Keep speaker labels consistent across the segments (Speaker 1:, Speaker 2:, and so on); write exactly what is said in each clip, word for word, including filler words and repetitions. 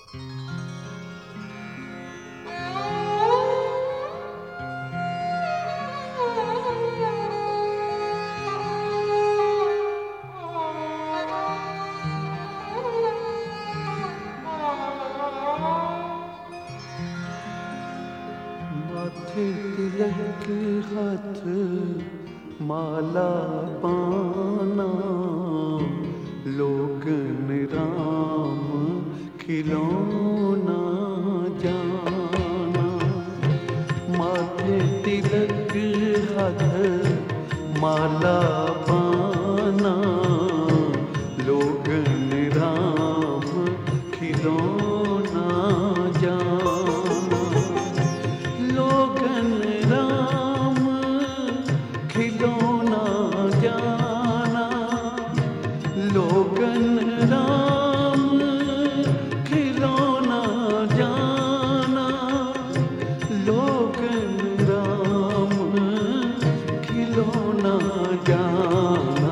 Speaker 1: माथे तिलक हाथ माला पाना, लोगन राम खिलौना जाना। माथे तिलक हाथ माला पाना, लोगन राम खिलौना जाना। लोगन राम खिलौना जाना, लोगन राम खिलौना जाना, लोगन राम खिलौना जाना।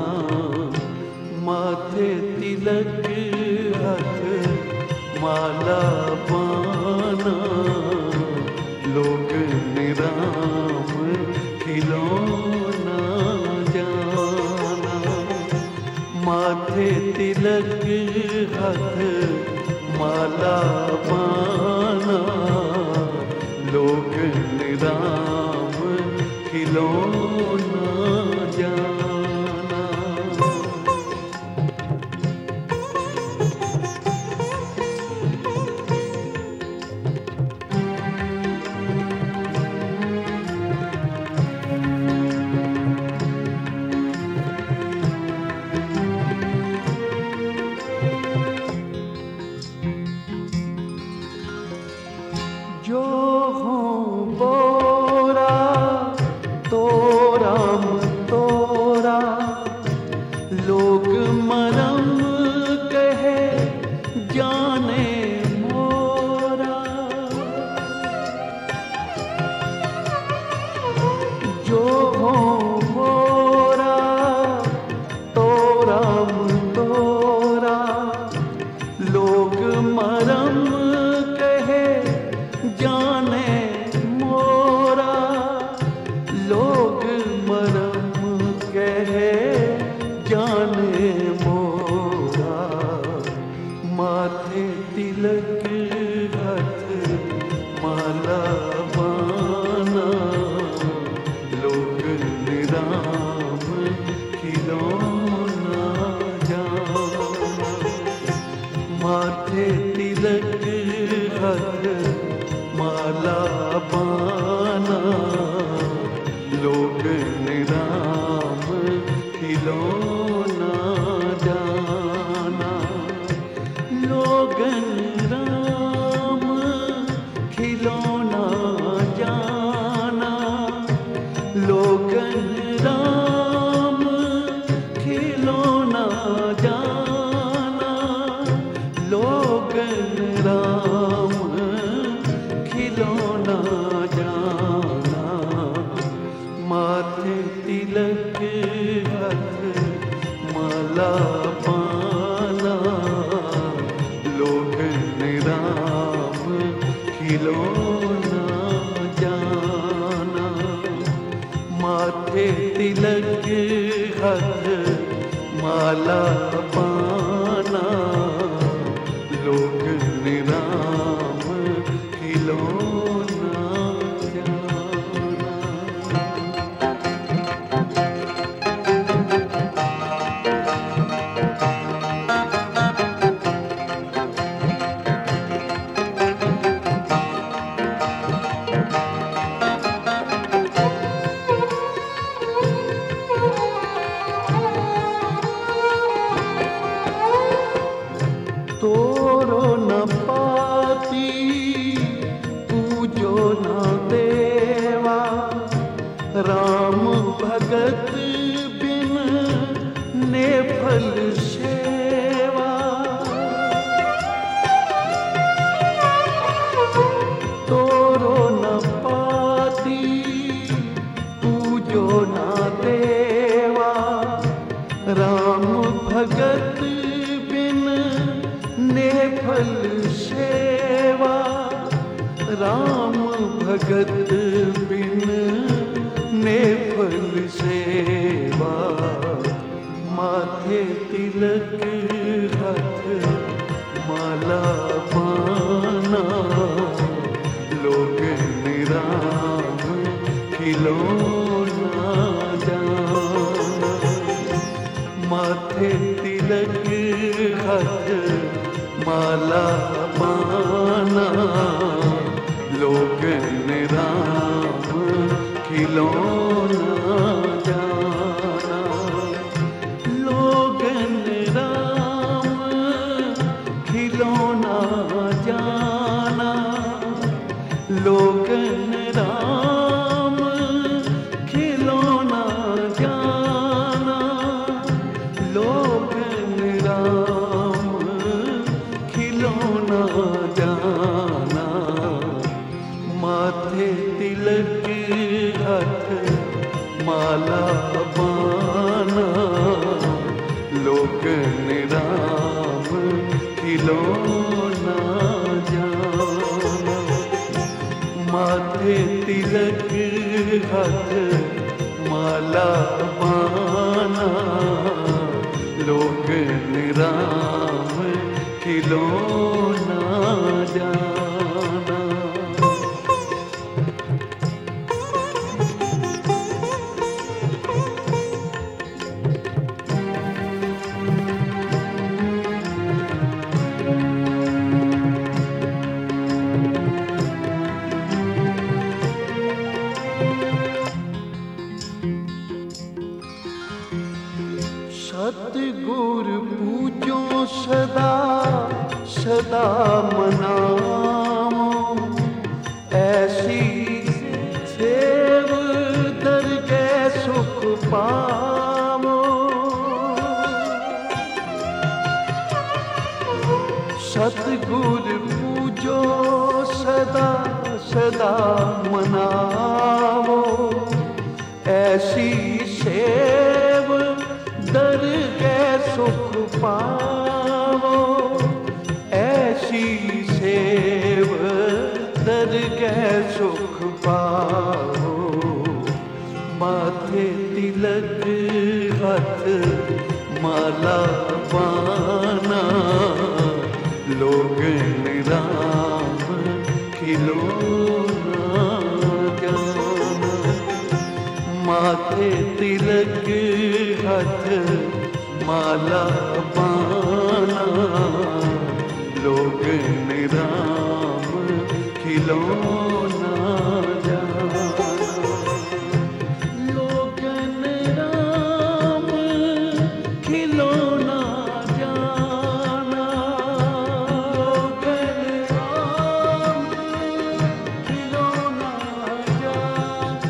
Speaker 1: माथे तिलक हाथ माला पाना, लोगन राम खिलौना जाना। माथे तिलक हाथ माला पाना, लोगन राम खिलौना जाना। जो हो बोरा तो राम तोरा, लोग मरम कहे जाने मोरा। जो हो बोरा तो राम तोरा, लोग मरम जाने मोरा। लोग मरम कहे जाने मोरा। माथे तिलक हाथ माला पाना, लोगन राम खिलौना जाना। माथे तिलक हाथ माला पाना, लोगन राम खिलौना जाना। लोगन राम खिलौना जाना, लोगन राम खिलौना जाना, लोगन राम खिलौना जाना। माथे तिलक हाथ माला पाना, लोगन राम खिलौना जाना। माथे तिलक हाथ माला पाना, लोगन राम खिलौना जाना। तोरो न पाती पूजो न देवा, राम भगत बिन ने फल सेवा। तोरो न पाती पूजो न देवा, राम भगत बिन ने फल से राम भगत बिन ने फल सेवा, माथे तिलक हाथ माला पाना, लोग निराम खिलौना जाना। माथे तिलक हाथ माला पाना, लोग निराम खिलौना जाना। लोग निराम खिलौना जाना, लोग निराम खिलौना जाना, लोग निराम खिलौना जाना। माथे तिलक हाथ माला पाना, लोग निराम खिलौना जाना। माथे तिलक हाथ माला पाना, लोग निराम खिलौना जाना। सतगुर पूजो सदा सदा मनाओ, ऐसी सेव दरगह सुख पाओ। सतगुर पूजो सदा सदा मनाओ, ऐसी सेव दरगह सुख पाओ। ऐसी सेव दरगह सुख पाओ। माथे तिलक हाथ माला पाना, लोग निराम खिलौना जाना। माथे तिलक हाथ माला पाना, लोग निराम खिलौना जाना। लोग निराम खिलौना जाना, लोग निराम खिलौना जाना।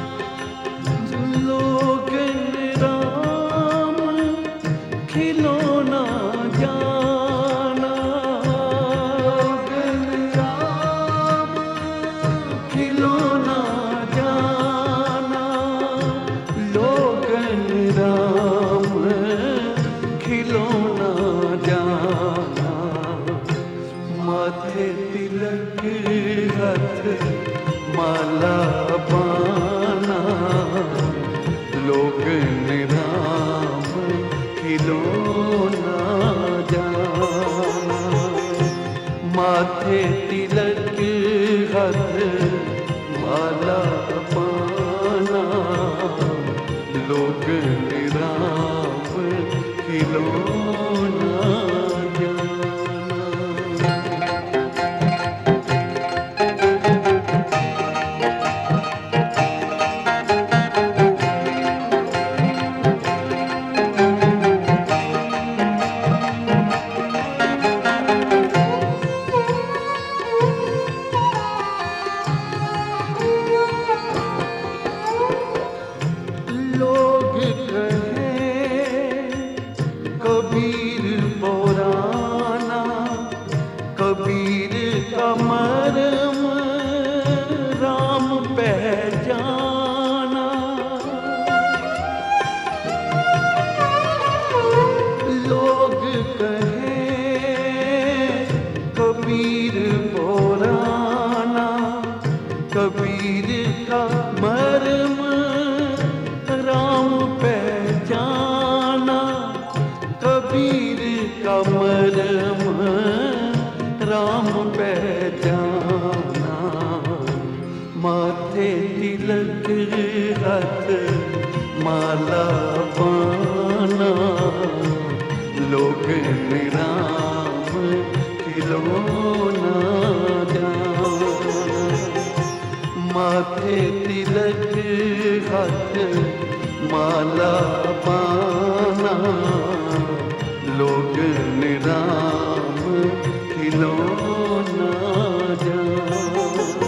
Speaker 1: लोग निराम खिलौना जाना, लोग निराम खिलौना जाना, लोग निराम खिलौना जाना। माथे तिलक हाथ माला पाना, लोग निराम खिलौना जाना। माथे तिलक हाथ माला पाना, लोग निराम खिलौना जाना। लोग कहें कबीर पुराना, कबीर का मर्म राम पहचाना। लोग कहें कबीर पुराना, राम पहचाना, माथे तिलक हाथ माला पाना, लोग राम खिलौना जाना। माथे तिलक हाथ माला पाना, लोग राम खिलौना जाना।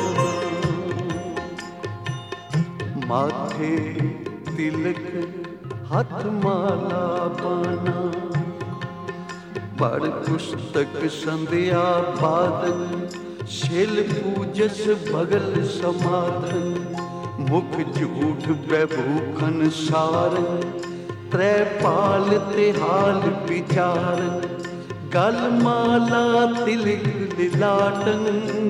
Speaker 1: माथे तिलक हाथ माला पाना, पढ़ पुस्तक संध्या बादन, शिल पूजस भगल समाधन, मुख झूठ बैभूखन सारन, त्रै पाल तिहाल विचारन, गल माला तिलक लिलाटन,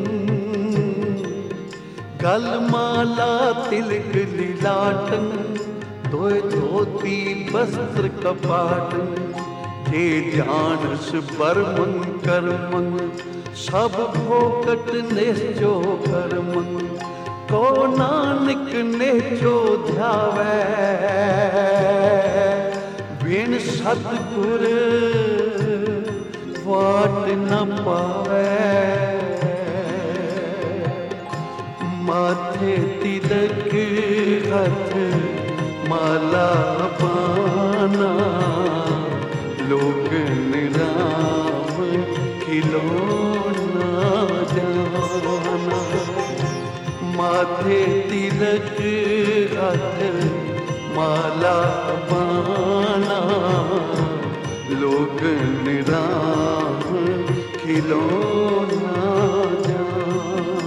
Speaker 1: गल माला तिलक लिलाटन, धोए धोती वस्त्र कपाटन, जे जानस बर्मन कर्मन, सब फोकट निश्चो कर्मन, को नानक निश्चो ध्यावै, बिन सतगुर वाट न पावै। माथे तिलक हाथ माला पाना, लोग राम खिलौना जाना। माथे तिलक हाथ माला पाना, लोग राम खिलौना जाना।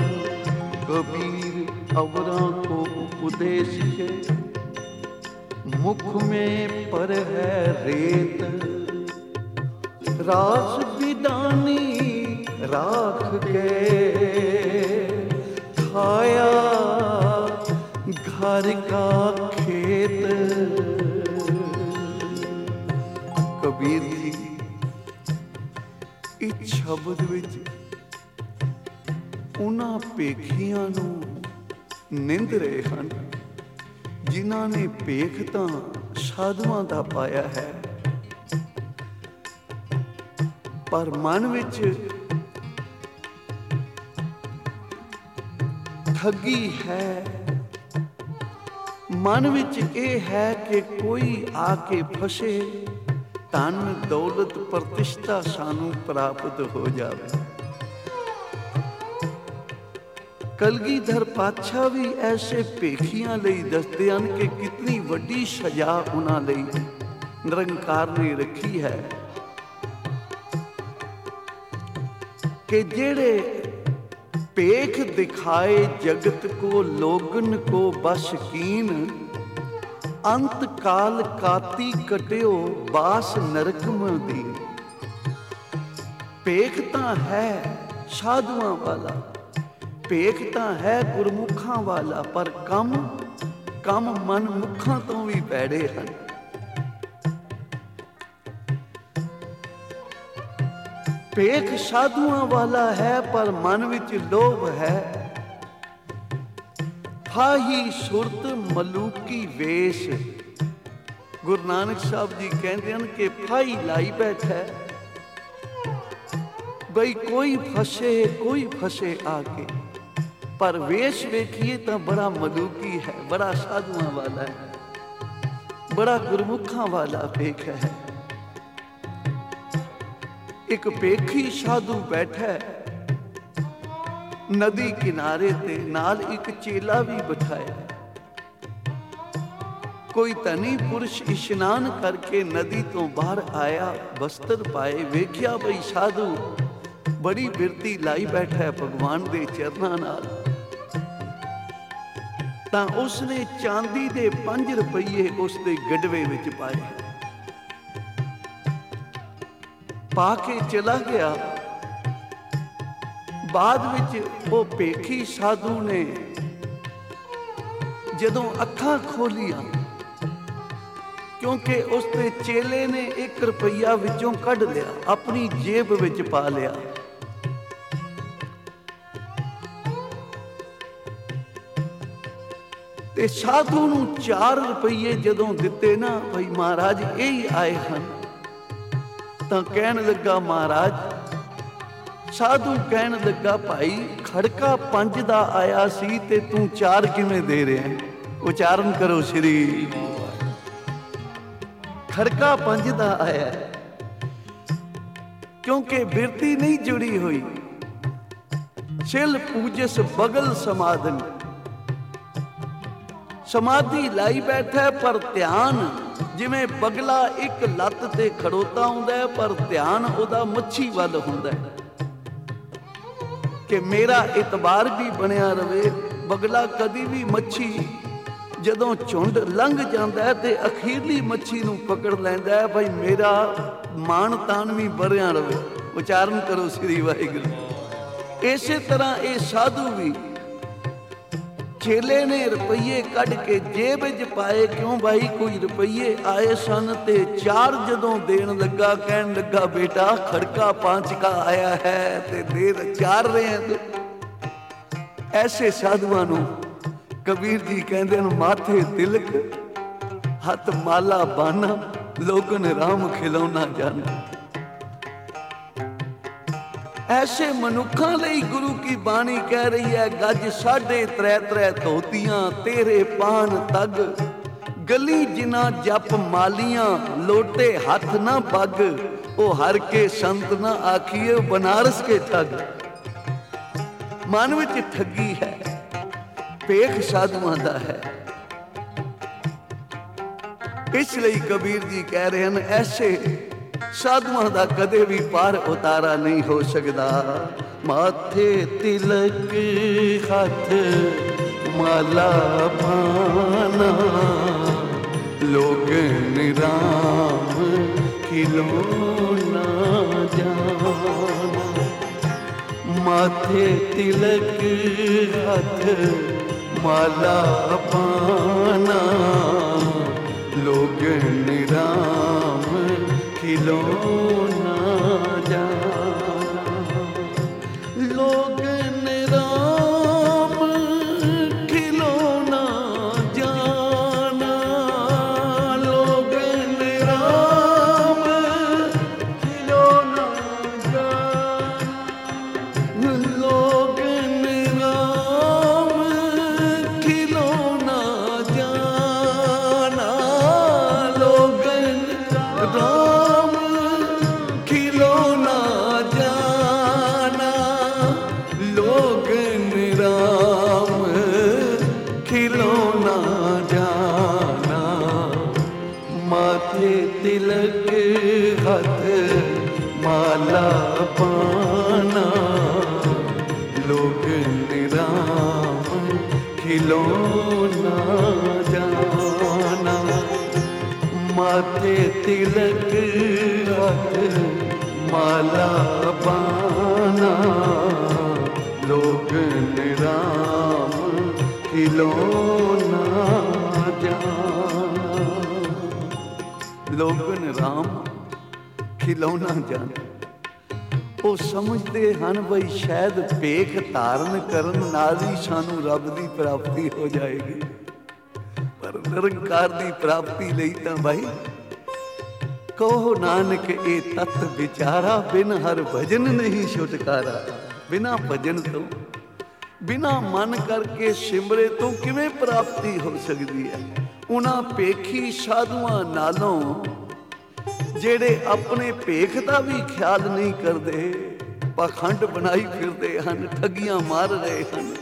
Speaker 1: कबीर अवरा को उपदेश है, मुख में पर है रेत, रास विदानी राख के, खाया घर का खेत। कबीर जी इस शब्द विच उन्हां पेखियां नूं निंद रहे हैं जिन्हां ने पेख तां साधुआं दा पाया है, पर मन विच ठगी है। मन विच यह है कि कोई आके फसे, धन दौलत प्रतिष्ठा सानू प्राप्त हो जाए। कलगीधर पातशाह भी ऐसे पेखियां लई दसदे हन कि कितनी वड्डी सजा उन्हां लई निरंकार ने रखी है कि जेड़े पेख दिखाए जगत को लोगन को बस कीन, अंत काल काती कटियो बास नरक मदीन। पेख तां है साधुआं वाला, पेख तां है गुरमुखां वाला, पर कम कम मन मुखां तो भी पैड़े हैं। पेख साधुआं वाला है पर मन विच लोभ है, फाही सुरत मलूकी वेश। गुरु नानक साहब जी कहते हैं कि फाही लाई बैठा है, बई कोई फसे कोई फसे आके, पर वेश वेखिए तो बड़ा मलूकी है, बड़ा साधुआं वाला है, बड़ा गुरमुखां वाला पेख है। एक पेखी साधु बैठा नदी किनारे ते, नाल एक चेला भी बिठाया। कोई धनी पुरुष इशनान करके नदी तो बाहर आया, वस्त्र पाए, वेख्या बई साधु बड़ी बिरती लाई बैठा है भगवान दे चरनां नाल, तां उसने चांदी दे पंज रुपये उसके गडवे विच पाए, पाके चला गया। बाद विच वो पेखी साधु ने जदों अखां खोलियां, क्योंकि उसके चेले ने एक रुपया विचों कढ़ लिया, अपनी जेब विच पा लिया, ਤੇ ਸਾਧੂ ਨੂੰ ਚਾਰ ਰੁਪਈਏ ਜਦੋਂ ਦਿੱਤੇ ਨਾ ਭਈ ਮਹਾਰਾਜ ਇਹ ਹੀ ਆਏ ਹਨ, ਤਾਂ ਕਹਿਣ ਲੱਗਾ ਮਹਾਰਾਜ, ਸਾਧੂ ਕਹਿਣ ਲੱਗਾ ਭਾਈ ਖੜਕਾ ਪੰਜ ਦਾ ਆਇਆ ਸੀ ਤੇ ਤੂੰ ਚਾਰ ਕਿਵੇਂ ਦੇ ਰਿਹਾ? ਉਚਾਰਨ ਕਰੋ ਸ਼੍ਰੀ। ਖੜਕਾ ਪੰਜ ਦਾ ਆਇਆ ਕਿਉਂਕਿ ਬਿਰਤੀ ਨਹੀਂ ਜੁੜੀ ਹੋਈ। ਛਿਲ ਪੂਜਸ ਬਗਲ ਸਮਾਧਨ, ਸਮਾਧੀ ਲਾਈ ਬੈਠਾ ਪਰ ਧਿਆਨ ਜਿਵੇਂ ਬਗਲਾ ਇੱਕ ਲੱਤ ਤੇ ਖੜੋਤਾ ਹੁੰਦਾ ਪਰ ਧਿਆਨ ਉਹਦਾ ਮੱਛੀ ਵੱਲ ਹੁੰਦਾ ਕਿ ਮੇਰਾ ਇਤਬਾਰ ਵੀ ਬਣਿਆ ਰਵੇ। ਬਗਲਾ ਕਦੀ ਵੀ ਮੱਛੀ ਜਦੋਂ ਝੁੰਡ ਲੰਘ ਜਾਂਦਾ ਹੈ ਤੇ ਅਖੀਰਲੀ ਮੱਛੀ ਨੂੰ ਪਕੜ ਲੈਂਦਾ ਹੈ, ਭਾਈ ਮੇਰਾ ਮਾਣ ਤਾਣ ਵੀ ਬਣਿਆ ਰਵੇ। ਉਚਾਰਨ ਕਰੋ ਸ੍ਰੀ ਵਾਹਿਗੁਰੂ। ਇਸੇ ਤਰ੍ਹਾਂ ਇਹ ਸਾਧੂ ਵੀ ਚੇਲੇ ਨੇ ਰੁਪਈਏ ਕੱਢ ਕੇ ਜੇਬ ਵਿੱਚ ਪਾਏ, ਕਿਉਂ ਭਾਈ ਕੋਈ ਰੁਪਈਏ ਆਏ ਸਨ, ਤੇ ਚਾਰ ਜਦੋਂ ਦੇਣ ਲੱਗਾ ਕਹਿਣ ਲੱਗਾ ਬੇਟਾ ਖੜਕਾ ਪਾਂਚ ਕਾ ਆਇਆ ਹੈ ਤੇ ਦੇ ਚਾਰ ਰਹੇ ਤੂੰ। ਐਸੇ ਸਾਧੂਆਂ ਨੂੰ ਕਬੀਰ ਜੀ ਕਹਿੰਦੇ ਨੇ ਮਾਥੇ ਤਿਲਕ ਹੱਥ ਮਾਲਾ ਬਾਨਾ ਲੋਕਨ ਰਾਮ ਖਿਲਾਉਣਾ ਜਾਣਾ। ਐਸੇ ਮਨੁੱਖਾਂ ਲਈ ਗੁਰੂ ਕੀ ਬਾਣੀ ਕਹਿ ਰਹੀ ਹੈ, ਗੱਜ ਸਾਢੇ ਤ੍ਰੈ ਤ੍ਰੈ ਧੋਤੀਆਂ ਤੇਰੇ ਪਾਨ ਤੱਗ, ਗਲੀ ਜਿਨਾ ਜਪ ਮਾਲੀਆਂ ਲੋਟੇ ਹੱਥ ਨਾ ਪੱਗ, ਉਹ ਹਰ ਕੇ ਸੰਤ ਨਾ ਆਖੀਏ ਬਨਾਰਸ ਕੇ ਠੱਗ। ਮਨ ਵਿੱਚ ਠੱਗੀ ਹੈ, ਭੇਖ ਸਾਧੂਆਂ ਦਾ ਹੈ। ਇਸ ਲਈ ਕਬੀਰ ਜੀ ਕਹਿ ਰਹੇ ਹਨ ਐਸੇ ਸਾਧੂਆਂ ਦਾ ਕਦੇ ਵੀ ਪਾਰ ਉਤਾਰਾ ਨਹੀਂ ਹੋ ਸਕਦਾ। ਮਾਥੇ ਤਿਲਕ ਹੱਥ ਮਾਲਾ ਪਾਨਾ, ਲੋਗਨ ਰਾਮ ਖਿਲੋਨਾ ਜਾਨਾ। ਮਾਥੇ ਤਿਲਕ ਹੱਥ ਮਾਲਾ ਪਾਨਾ, ਲੋਗਨ ਰਾਮ ਖਿਲੋਨਾ ਜਾਨਾ। ਲੋਗਨ ਰਾਮ ਖਿਲੋਨਾ ਜਾਨਾ, ਲੋਗਨ ਰਾਮ ਖਿਲੋਨਾ ਜਾਨਾ, ਲੋਗਨ ਰਾਮ ਖਿਲੋਨਾ ਜਾਨਾ, ਲੋਗਨ ਰਾਮ ਖਿਲੋਨਾ ਜਾਨਾ, ਲੋਗਨ ਰਾਮ ਖਿਲੋਨਾ ਜਾਨਾ। ਮਾਥੇ ਤਿਲਕ ਹੱਥ ਮਾਲਾ ਪਾਨਾ, ਲੋਗਨ ਰਾਮ ਖਿਲੋਨਾ ਜਾਨਾ। ਮਾਥੇ ਤਿਲਕ ਹੱਥ ਮਾਲਾ ਪਾਨਾ, ਲੋਗਨ ਰਾਮ ਖਿਲੋਨਾ ਜਾਨਾ। ਲੋਗਨ ਰਾਮ ਖਿਲੋਨਾ ਜਾਨਾ। ਉਹ ਸਮਝਦੇ ਹਨ ਬਈ ਸ਼ਾਇਦ ਭੇਖ ਧਾਰਨ ਕਰਨ ਨਾਲ ਹੀ ਸਾਨੂੰ ਰੱਬ ਦੀ ਪ੍ਰਾਪਤੀ ਹੋ ਜਾਏਗੀ, ਪਰ ਨਿਰੰਕਾਰ ਦੀ ਪ੍ਰਾਪਤੀ ਲਈ ਤਾਂ ਭਾਈ ਕਹੋ ਨਾਨਕ ਇਹ ਤਤ ਵਿਚਾਰਾ, ਬਿਨ ਹਰ ਭਜਨ ਨਹੀਂ ਛੁਟਕਾਰਾ। ਬਿਨਾ ਭਜਨ ਤੋਂ, ਬਿਨਾ ਮਨ ਕਰਕੇ ਸਿਮਰੇ ਤੋਂ ਕਿਵੇਂ ਪ੍ਰਾਪਤੀ ਹੋ ਸਕਦੀ ਹੈ? ਉਹਨਾਂ ਭੇਖੀ ਸਾਧੂਆਂ ਨਾਲੋਂ ਜਿਹੜੇ ਆਪਣੇ ਭੇਖ ਦਾ ਵੀ ਖਿਆਲ ਨਹੀਂ ਕਰਦੇ, ਪਾਖੰਡ ਬਣਾਈ ਫਿਰਦੇ ਹਨ, ਠੱਗੀਆਂ ਮਾਰ ਰਹੇ ਹਨ,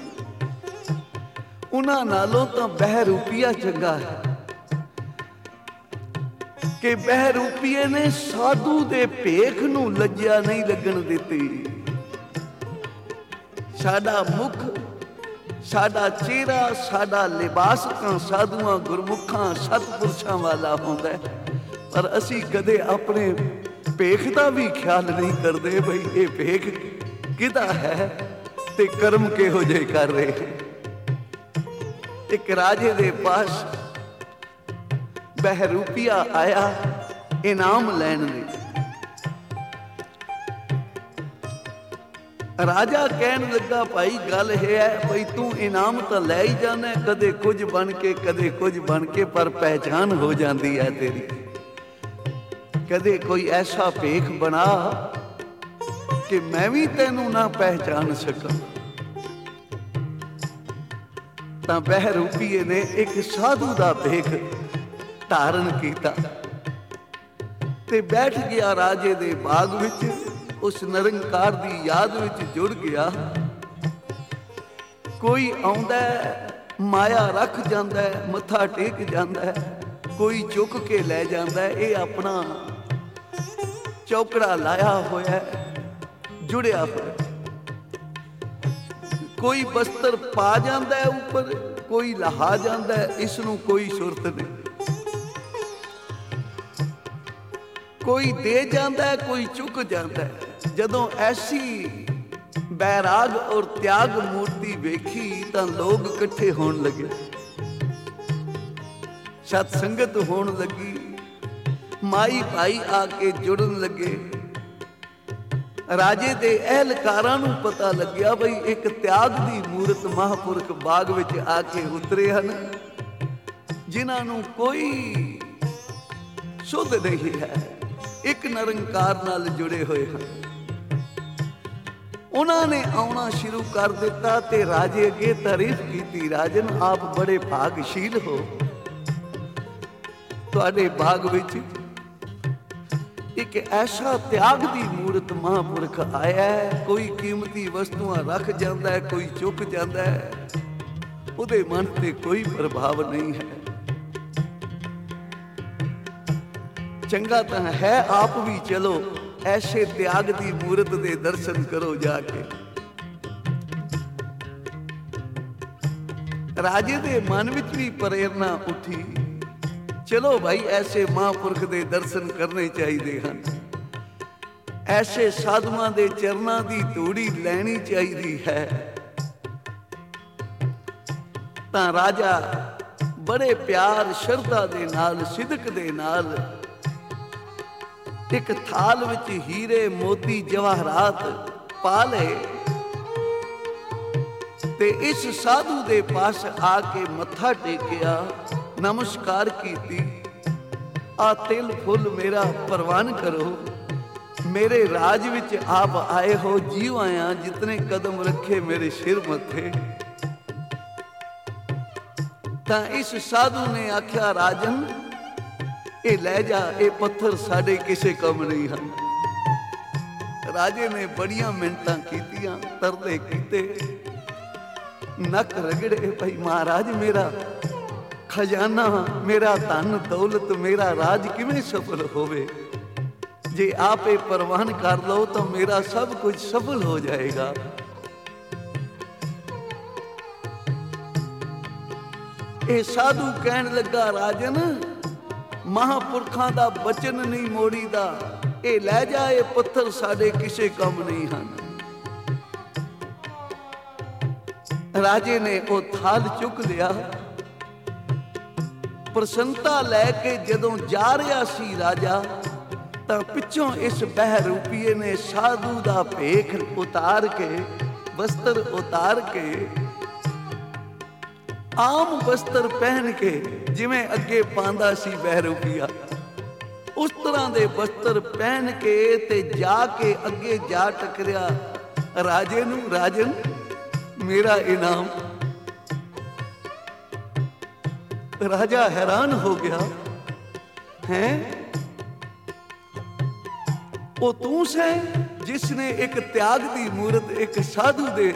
Speaker 1: ਉਹਨਾਂ ਨਾਲੋਂ ਤਾਂ ਬਹਿਰੂਪੀਆ ਚੰਗਾ ਹੈ ਕਿ ਬਹਿਰੂਪੀਏ ਨੇ ਸਾਧੂ ਦੇ ਭੇਖ ਨੂੰ ਲੱਜਿਆ ਨਹੀਂ ਲੱਗਣ ਦਿੱਤੀ। ਸਾਡਾ ਮੁਖ, ਸਾਡਾ ਚਿਹਰਾ, ਸਾਡਾ ਲਿਬਾਸ ਤਾਂ ਸਾਧੂਆਂ ਗੁਰਮੁਖਾਂ ਸਤਿਪੁਰਸ਼ਾਂ ਵਾਲਾ ਹੁੰਦਾ, ਪਰ ਅਸੀਂ ਕਦੇ ਆਪਣੇ ਭੇਖ ਦਾ ਵੀ ਖਿਆਲ ਨਹੀਂ ਕਰਦੇ ਬਈ ਇਹ ਭੇਖ ਕਿਹਦਾ ਹੈ ਤੇ ਕਰਮ ਕਿਹੋ ਜਿਹੇ ਕਰ ਰਹੇ। ਇੱਕ ਰਾਜੇ ਦੇ ਪਾਸ ਬਹਿਰੂਪੀਆ ਆਇਆ ਇਨਾਮ ਲੈਣ ਲਈ। राजा कहन लगा भाई गल है भाई तू इनाम तो लै ही जाना, कदे कुछ बन के कदे कुछ बन के, पर पहचान हो जाती है तेरी। कदे कोई ऐसा भेख बना कि मैं भी तेनू ना पहचान सका। तां बहरूपीए ने एक साधु का भेख धारण किया ते बैठ गया राजे दे बाग विच, उस निरंकार दी याद विच जुड़ गया। कोई आउंदा माया रख जांदा है, मत्था टेक जांदा है, कोई चुक के लै जांदा है, ये अपना चौकड़ा लाया होया जुड़िया होया। कोई बस्तर पा जांदा है ऊपर, कोई लहा जांदा है, इसनूं कोई सुरत नहीं। कोई दे जाता है, कोई चुक जाता है। जदों ऐसी बैराग और त्याग मूर्ति वेखी तां लोग इकट्ठे होण लगे, सतसंगत होण लगी, माई भाई आके जुड़न लगे। राजे दे अहलकारां नूं पता लग्या बई एक त्याग दी मूरत महापुरख बाग विच आके उतरे हन, जिन्हां नूं कोई सुध नहीं है, एक निरंकार नाल जुड़े हुए हैं। उन्होंने आना शुरू कर दिता ते राजे अगे तारीफ की, राजन आप बड़े भागशील हो, तुहाडे बाग विच एक ऐसा त्याग दी मूरत महापुरख आया है। कोई कीमती वस्तुआं रख जाता है, कोई चुक जाता है, उहदे मन ते कोई प्रभाव नहीं है। चंगा तो है आप भी चलो, ऐसे त्याग दी मूरत दे दर्शन करो जाके। राजे दे मन विच भी प्रेरणा उठी, चलो भाई ऐसे महापुरख दे दर्शन करने चाहिए हन, ऐसे साधुआं दे चरनां दी धूड़ी लैनी चाहिए है। तां राजा बड़े प्यार श्रद्धा दे नाल सिदक दे नाल एक थाल विच हीरे मोती जवाहरात पा ले ते इस साधु दे पास आके मत्था टेकिया, नमस्कार कीती। आ तिल फुल मेरा परवान करो, मेरे राज विच आप आए हो, जीव आया जितने कदम रखे मेरे सिर मथे। तां इस साधु ने आख्या राजन ये लै जा, ये पत्थर साडे किसे कम नहीं हैं। राजे ने बड़ियां मिन्नतां कीतियां, तरले कीते, नक रगड़े, भाई महाराज मेरा खजाना, मेरा धन दौलत, मेरा राज किवें सफल होवे? जे आप ये परवान कर लो तो मेरा सब कुछ सफल हो जाएगा। ये साधु कहन लगा राजन महापुरखां दा बचन नहीं मोड़ीदा, ये लै जा, ये पत्थर साडे किसे कम नहीं हैं। राजे ने वो थाल चुक लिया, प्रसन्नता लैके जदों जा रहा सी राजा, तां पिछों इस बहरूपीए ने साधु दा भेख उतार के, वस्त्र उतार के, आम वस्त्र पहन के, जिवें अगे पांदा सी बहरूपीया, उस तरह दे वस्त्र पहन के ते जाके अगे जा टकरिया राजे नूं, राजन मेरा इनाम। राजा हैरान हो गया, हैं वो तू से जिसने एक त्याग दी मूरत एक साधु दे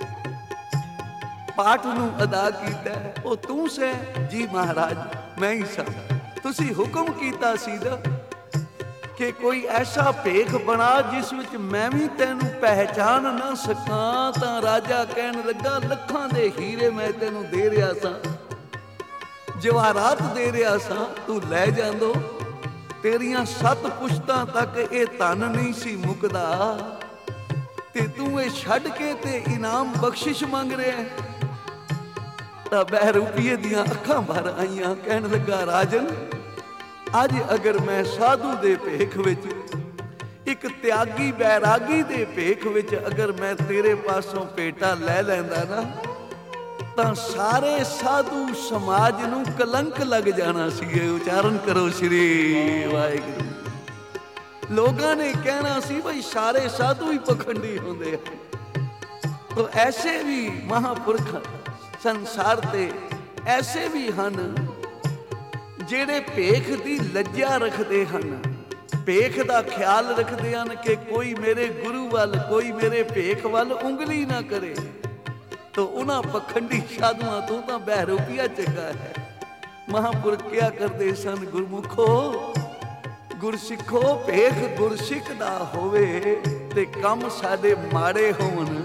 Speaker 1: पाठ नूं अदा कीता है, वो तू से? जी महाराज मैं ही सा। तुसी हुक्म कीता सीधा कि कोई ऐसा भेख बना जिस विच मैं भी तैनू पहचान ना सका। तां राजा कहन लगा लखां दे हीरे मैं तैनू दे रहा सा, जवाहरात दे रहा सा, तू लै जांदो। तेरियां सत पुश्तां तक ये धन नहीं सी मुकदा ते तू ये छड्ड के ते इनाम बख्शिश मंग रहा है। तां बहरूपीए दियां अखां भर आईयां, कहन लगा राजन अज अगर मैं साधु दे भेख विच ਇੱਕ ਤਿਆਗੀ ਬੈਰਾਗੀ ਦੇ ਭੇਖ ਵਿੱਚ ਅਗਰ ਮੈਂ ਤੇਰੇ ਪਾਸੋਂ ਭੇਟਾ ਲੈ ਲੈਂਦਾ ਨਾ ਤਾਂ ਸਾਰੇ ਸਾਧੂ ਸਮਾਜ ਨੂੰ ਕਲੰਕ ਲੱਗ ਜਾਣਾ ਸੀ। ਉਚਾਰਨ ਕਰੋ ਸ਼੍ਰੀ ਵਾਹਿਗੁਰੂ। ਲੋਕਾਂ ਨੇ ਕਹਿਣਾ ਸੀ ਬਈ ਸਾਰੇ ਸਾਧੂ ਹੀ ਪਖੰਡੀ ਹੁੰਦੇ ਆ। ਤਾਂ ਐਸੇ ਵੀ ਮਹਾਂਪੁਰਖ ਸੰਸਾਰ ਤੇ ਐਸੇ ਵੀ ਹਨ ਜਿਹੜੇ ਭੇਖ ਦੀ ਲੱਜਾ ਰੱਖਦੇ ਹਨ, ਭੇਖ ਦਾ ਖਿਆਲ ਰੱਖਦੇ ਹਨ ਕਿ ਕੋਈ ਮੇਰੇ ਗੁਰੂ ਵੱਲ, ਕੋਈ ਮੇਰੇ ਭੇਖ ਵੱਲ ਉਂਗਲੀ ਨਾ ਕਰੇ। ਤਾਂ ਉਹਨਾਂ ਪਖੰਡੀ ਸਾਧੂਆਂ ਤੋਂ ਤਾਂ ਬਹਿਰੂਪੀਆ ਚੰਗਾ ਹੈ। ਮਹਾਂਪੁਰਖ ਕਿਹਾ ਕਰਦੇ ਸਨ, ਗੁਰਮੁਖੋ ਗੁਰਸਿੱਖੋ ਭੇਖ ਗੁਰਸਿੱਖ ਦਾ ਹੋਵੇ ਤੇ ਕੰਮ ਸਾਡੇ ਮਾੜੇ ਹੋਣ।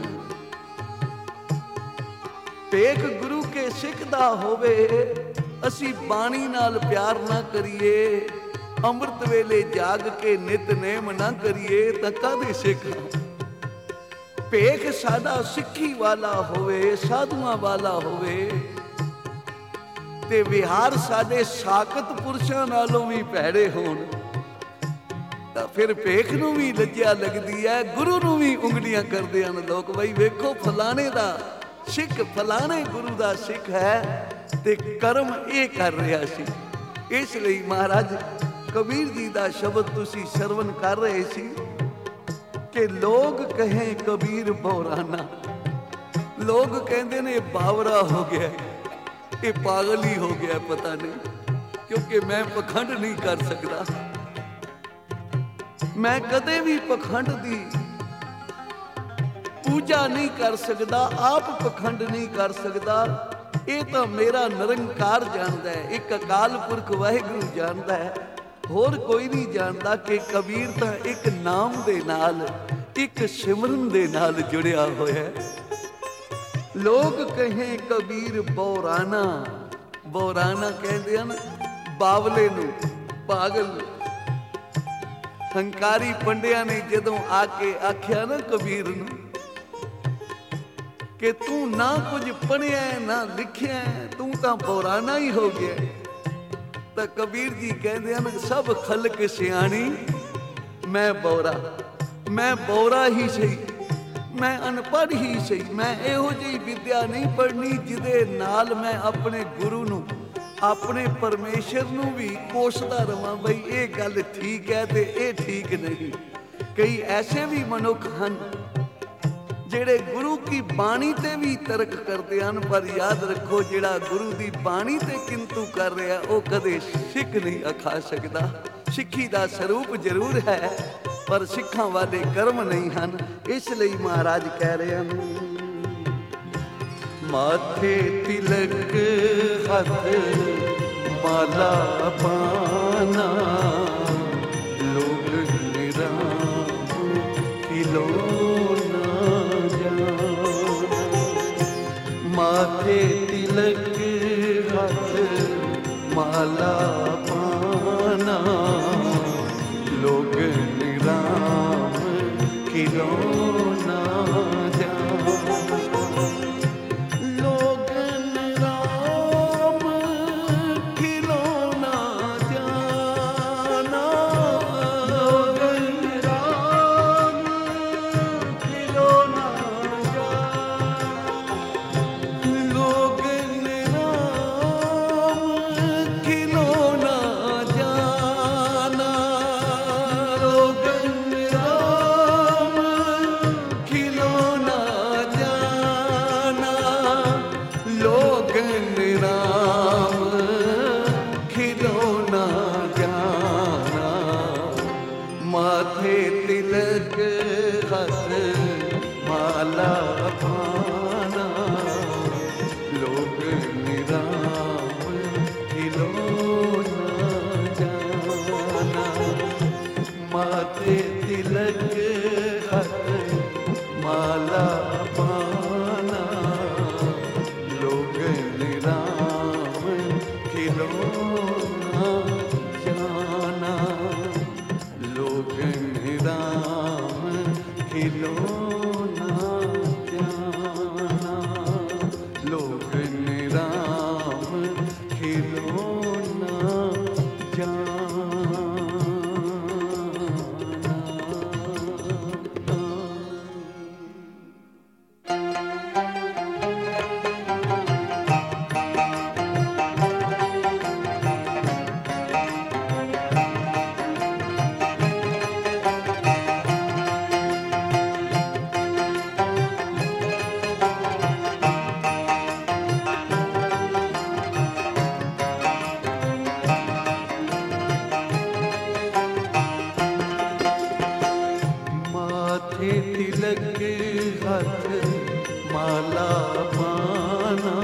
Speaker 1: ਭੇਖ ਗੁਰੂ ਕੇ ਸਿੱਖ ਦਾ ਹੋਵੇ, ਅਸੀਂ ਬਾਣੀ ਨਾਲ ਪਿਆਰ ਨਾ ਕਰੀਏ, ਅੰਮ੍ਰਿਤ ਵੇਲੇ ਜਾਗ ਕੇ ਨਿਤਨੇਮ ਨਾ ਕਰੀਏ ਤਾਂ ਕਾਹਦੇ ਸਿੱਖ ਹਾਂ। ਭੇਖ ਸਾਡਾ ਸਿੱਖੀ ਵਾਲਾ ਹੋਵੇ, ਸਾਧੂਆਂ ਵਾਲਾ ਹੋਵੇ ਤੇ ਵਿਹਾਰ ਸਾਡੇ ਸਾਖਤ ਪੁਰਸ਼ਾਂ ਨਾਲੋਂ ਵੀ ਭੈੜੇ ਹੋਣ ਤਾਂ ਫਿਰ ਭੇਖ ਨੂੰ ਵੀ ਲੱਜਿਆ ਲੱਗਦੀ ਹੈ। ਗੁਰੂ ਨੂੰ ਵੀ ਉਂਗਲੀਆਂ ਕਰਦੇ ਹਨ ਲੋਕ, ਬਈ ਵੇਖੋ ਫਲਾਣੇ ਦਾ ਸਿੱਖ, ਫਲਾਣੇ ਗੁਰੂ ਦਾ ਸਿੱਖ ਹੈ ਤੇ ਕਰਮ ਇਹ ਕਰ ਰਿਹਾ ਸੀ। ਇਸ ਲਈ ਮਹਾਰਾਜ ਕਬੀਰ ਜੀ ਦਾ ਸ਼ਬਦ ਤੁਸੀਂ ਸਰਵਨ ਕਰ ਰਹੇ ਸੀ ਕਿ ਲੋਕ ਕਹੇ ਕਬੀਰ ਬੌਰਾਨਾ। ਲੋਕ ਕਹਿੰਦੇ ਨੇ ਬਾਵਰਾ ਹੋ ਗਿਆ, ਇਹ ਪਾਗਲ ਹੀ ਹੋ ਗਿਆ, ਪਤਾ ਨਹੀਂ, ਕਿਉਂਕਿ ਮੈਂ ਪਖੰਡ ਨਹੀਂ ਕਰ ਸਕਦਾ। ਮੈਂ ਕਦੇ ਵੀ ਪਖੰਡ ਦੀ ਪੂਜਾ ਨਹੀਂ ਕਰ ਸਕਦਾ, ਆਪ ਪਖੰਡ ਨਹੀਂ ਕਰ ਸਕਦਾ। ਇਹ ਤਾਂ ਮੇਰਾ ਨਿਰੰਕਾਰ ਜਾਣਦਾ ਹੈ, ਇੱਕ ਅਕਾਲ ਪੁਰਖ ਵਾਹਿਗੁਰੂ ਜਾਣਦਾ ਹੈ, ਹੋਰ ਕੋਈ ਨਹੀਂ ਜਾਣਦਾ ਕਿ ਕਬੀਰ ਤਾਂ ਇੱਕ ਨਾਮ ਦੇ ਨਾਲ, ਇੱਕ ਸਿਮਰਨ ਦੇ ਨਾਲ ਜੁੜਿਆ ਹੋਇਆ। ਲੋਕ ਕਹੇ ਕਬੀਰ ਬੌਰਾਨਾ, ਬੌਰਾਨਾ ਕਹਿੰਦੇ ਹਨ ਬਾਵਲੇ ਨੂੰ, ਪਾਗਲ ਨੂੰ। ਹੰਕਾਰੀ ਪੰਡਿਆਂ ਨੇ ਜਦੋਂ ਆ ਕੇ ਆਖਿਆ ਨਾ ਕਬੀਰ ਨੂੰ ਕਿ ਤੂੰ ਨਾ ਕੁਝ ਪੜ੍ਹਿਆ ਨਾ ਲਿਖਿਆ, ਤੂੰ ਤਾਂ ਬੌਰਾਨਾ ਹੀ ਹੋ ਗਿਆ, ਤਾਂ ਕਬੀਰ ਜੀ ਕਹਿੰਦੇ ਹਨ ਸਭ ਖਲਕ ਸਿਆਣੀ ਮੈਂ ਬੌਰਾ। ਮੈਂ ਬੌਰਾ ਹੀ ਸਹੀ, ਮੈਂ ਅਨਪੜ੍ਹ ਹੀ ਸਹੀ, ਮੈਂ ਇਹੋ ਜਿਹੀ ਵਿਦਿਆ ਨਹੀਂ ਪੜ੍ਹਨੀ ਜਿਹਦੇ ਨਾਲ ਮੈਂ ਆਪਣੇ ਗੁਰੂ ਨੂੰ, ਆਪਣੇ ਪਰਮੇਸ਼ਰ ਨੂੰ ਵੀ ਕੋਸਦਾ ਰਵਾਂ ਬਈ ਇਹ ਗੱਲ ਠੀਕ ਹੈ ਤੇ ਇਹ ਠੀਕ ਨਹੀਂ। ਕਈ ਐਸੇ ਵੀ ਮਨੁੱਖ ਹਨ ਜਿਹੜੇ ਗੁਰੂ ਕੀ ਬਾਣੀ ਤੇ ਵੀ ਤਰਕ ਕਰਦੇ ਹਨ, ਪਰ ਯਾਦ ਰੱਖੋ ਜਿਹੜਾ ਗੁਰੂ ਦੀ ਬਾਣੀ ਤੇ ਕਿੰਤੂ ਕਰ ਰਿਹਾ ਉਹ ਕਦੇ ਸਿੱਖ ਨਹੀਂ ਆਖਾ ਸਕਦਾ। ਸਿੱਖੀ ਦਾ ਸਰੂਪ ਜ਼ਰੂਰ ਹੈ ਪਰ ਸਿੱਖਾਂ ਵਾਲੇ ਕਰਮ ਨਹੀਂ ਹਨ। ਇਸ ਲਈ ਮਹਾਰਾਜ ਕਹਿ ਰਹੇ ਹਨ, ਮਾਥੇ ਤਿਲਕ ਹੱਥ ਮਾਲਾ ਪਾਨਾ, ਲੋਕ ਨਿਰਾਮ ਖਿਲੋਨਾ ਜਾਨਾ। ਮਾਥੇ ਤਿਲਕ ਹੱਥ ਮਾਲਾ ਪਾਨਾ, ਲੋਕ ਨਿਰਾਮ ਖਿਲੋਨਾ ਜਾਨਾ। ਲੋਕ ਨਿਰਾਮ ਖਿਲੋਨਾ ਜਾਨਾ, ਲੋਕ ਨਿਰਾਮ ਖਿਲੋਨਾ ਜਾਨਾ। ਲੋਕ ਨਿਰਾਮ ਖਿਲੋਨਾ ਜਾਨਾ, ਲੋਕ ਨਿਰਾਮ ਖਿਲੋਨਾ ਜਾਨਾ। ਲੋਕ ਨਿਰਾਮ ਖਿਲੋਨਾ ਜਾਨਾ। ਮਾਥੇ ਤਿਲਕ ਹੱਥ ਮਾਲਾ ਪਾਨਾ, ਲੋਕ ਨਿਰਾਮ ਖਿਲੋਨਾ ਜਾਨਾ। ਮਾਥੇ ਤਿਲਕ ਹੱਥ ਮਾਲਾ ਪਾਨਾ, ਲੋਕ ਨਿਰਾਮ ਖਿਲੋਨਾ ਜਾਨਾ। ਲੋਕ ਨਿਰਾਮ ਖਿਲੋਨਾ ਜਾਨਾ। माला पाना,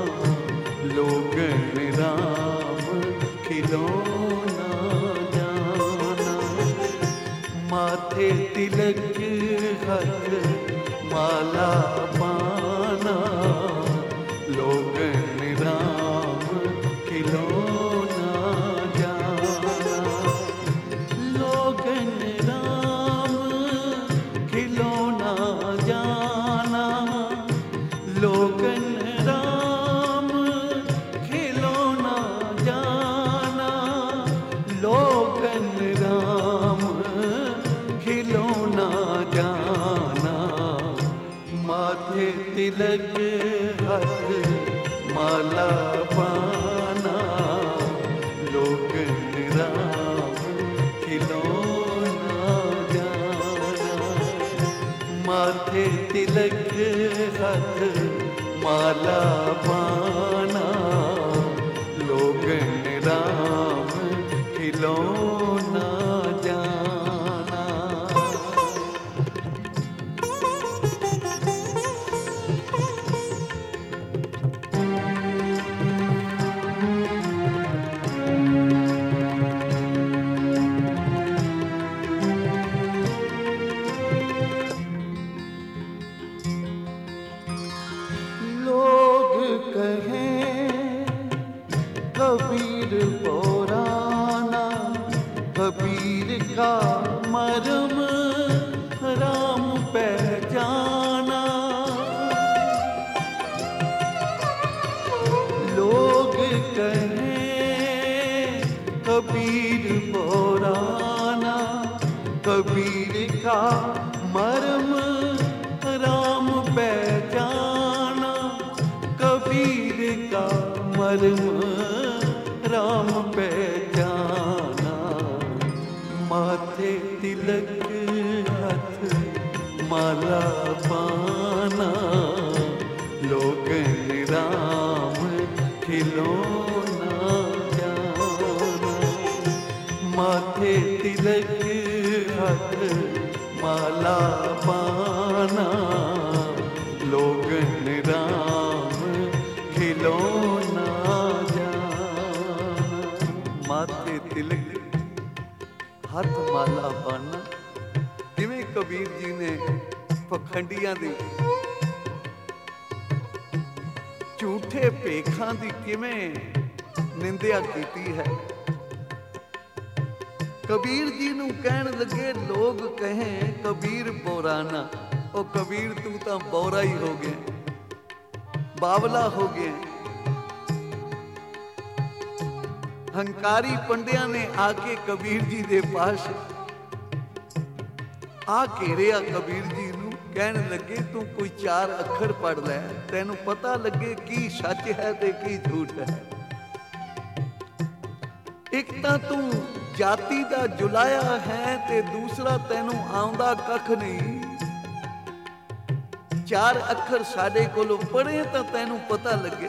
Speaker 1: लोगन राम खिलौना जाना। माथे तिलक हर माला पाना, लोगन राम खिलौना जाना। लोगन राम खिलौना जाना, लोगन राम खिलौना जाना, लोगन राम खिलौना जाना। माथे तिलक हर माला पाना, लोगन राम खिलौना जाना। माथे तिलक हर माला पाना, लोगन राम खिलौना जाना। कबीर पुराना, कबीर का मरम राम पहचाना। लोग कहें कबीर पुराना, कबीर का मरम राम पहचाना। कबीर का मरम राम पहचाना। माथे तिलक हाथ माला पाना, लोगन राम खिलौना जाना। माथे तिलक हाथ माला पाना, लोगन राम खिलौना जाना। माथे तिलक हथ माला पाना, जिवें कबीर जी ने पखंडियां दी झूठे भेखां दी किवें निंदिया कीती है। कबीर जी नूं कहण लगे, लोग कहें कबीर बोराना। ओ कबीर तू तां बोरा ही हो गया, बावला हो गया। हंकारी पंडिया ने आके कबीर जी दे पास आ घेरिया कबीर जी नूं, कहण लगे तू कोई चार अखर पढ़ लै, तैनूं पता लगे की सच है ते की झूठ है। एक तां तू जाति दा जुलाया है ते दूसरा तैनूं आउंदा कख नहीं। चार अखर साडे कोलों पढ़े तां तैनूं पता लगे,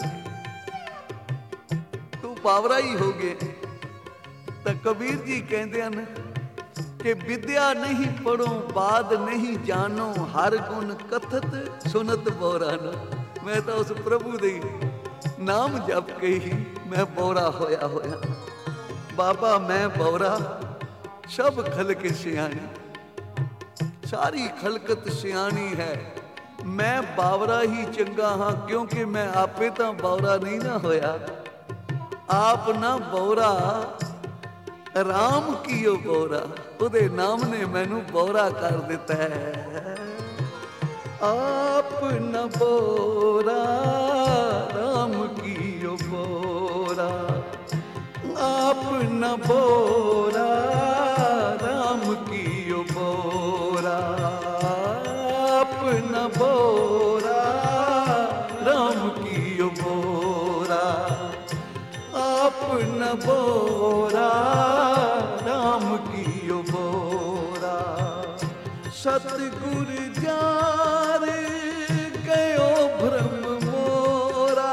Speaker 1: तू बावरा ही हो गए। तो कबीर जी कहते हैं कि विद्या नहीं पढ़ो बाद नहीं जानो, हर गुण कथत सुनत बोरानो। मैं तो उस प्रभु दे नाम जप के ही मैं बोरा होया होया। बाबा मैं बोरा, सब खलक सियानी, सारी खलकत सियानी है। मैं बावरा ही चंगा हाँ, क्योंकि मैं आपे तो बावरा नहीं ना होया। आप ना बोरा, राम कीओ बोरा, उदे नाम ने मैनू बोरा कर दिता है। आप न बोरा, राम कीओ बोरा। आप न बोरा, राम कीओ बोरा। आप न बोरा, राम कीओ बोरा। आप न बोरा, राम कीओ बोरा। सतगुर जार गयो भ्रम मोरा।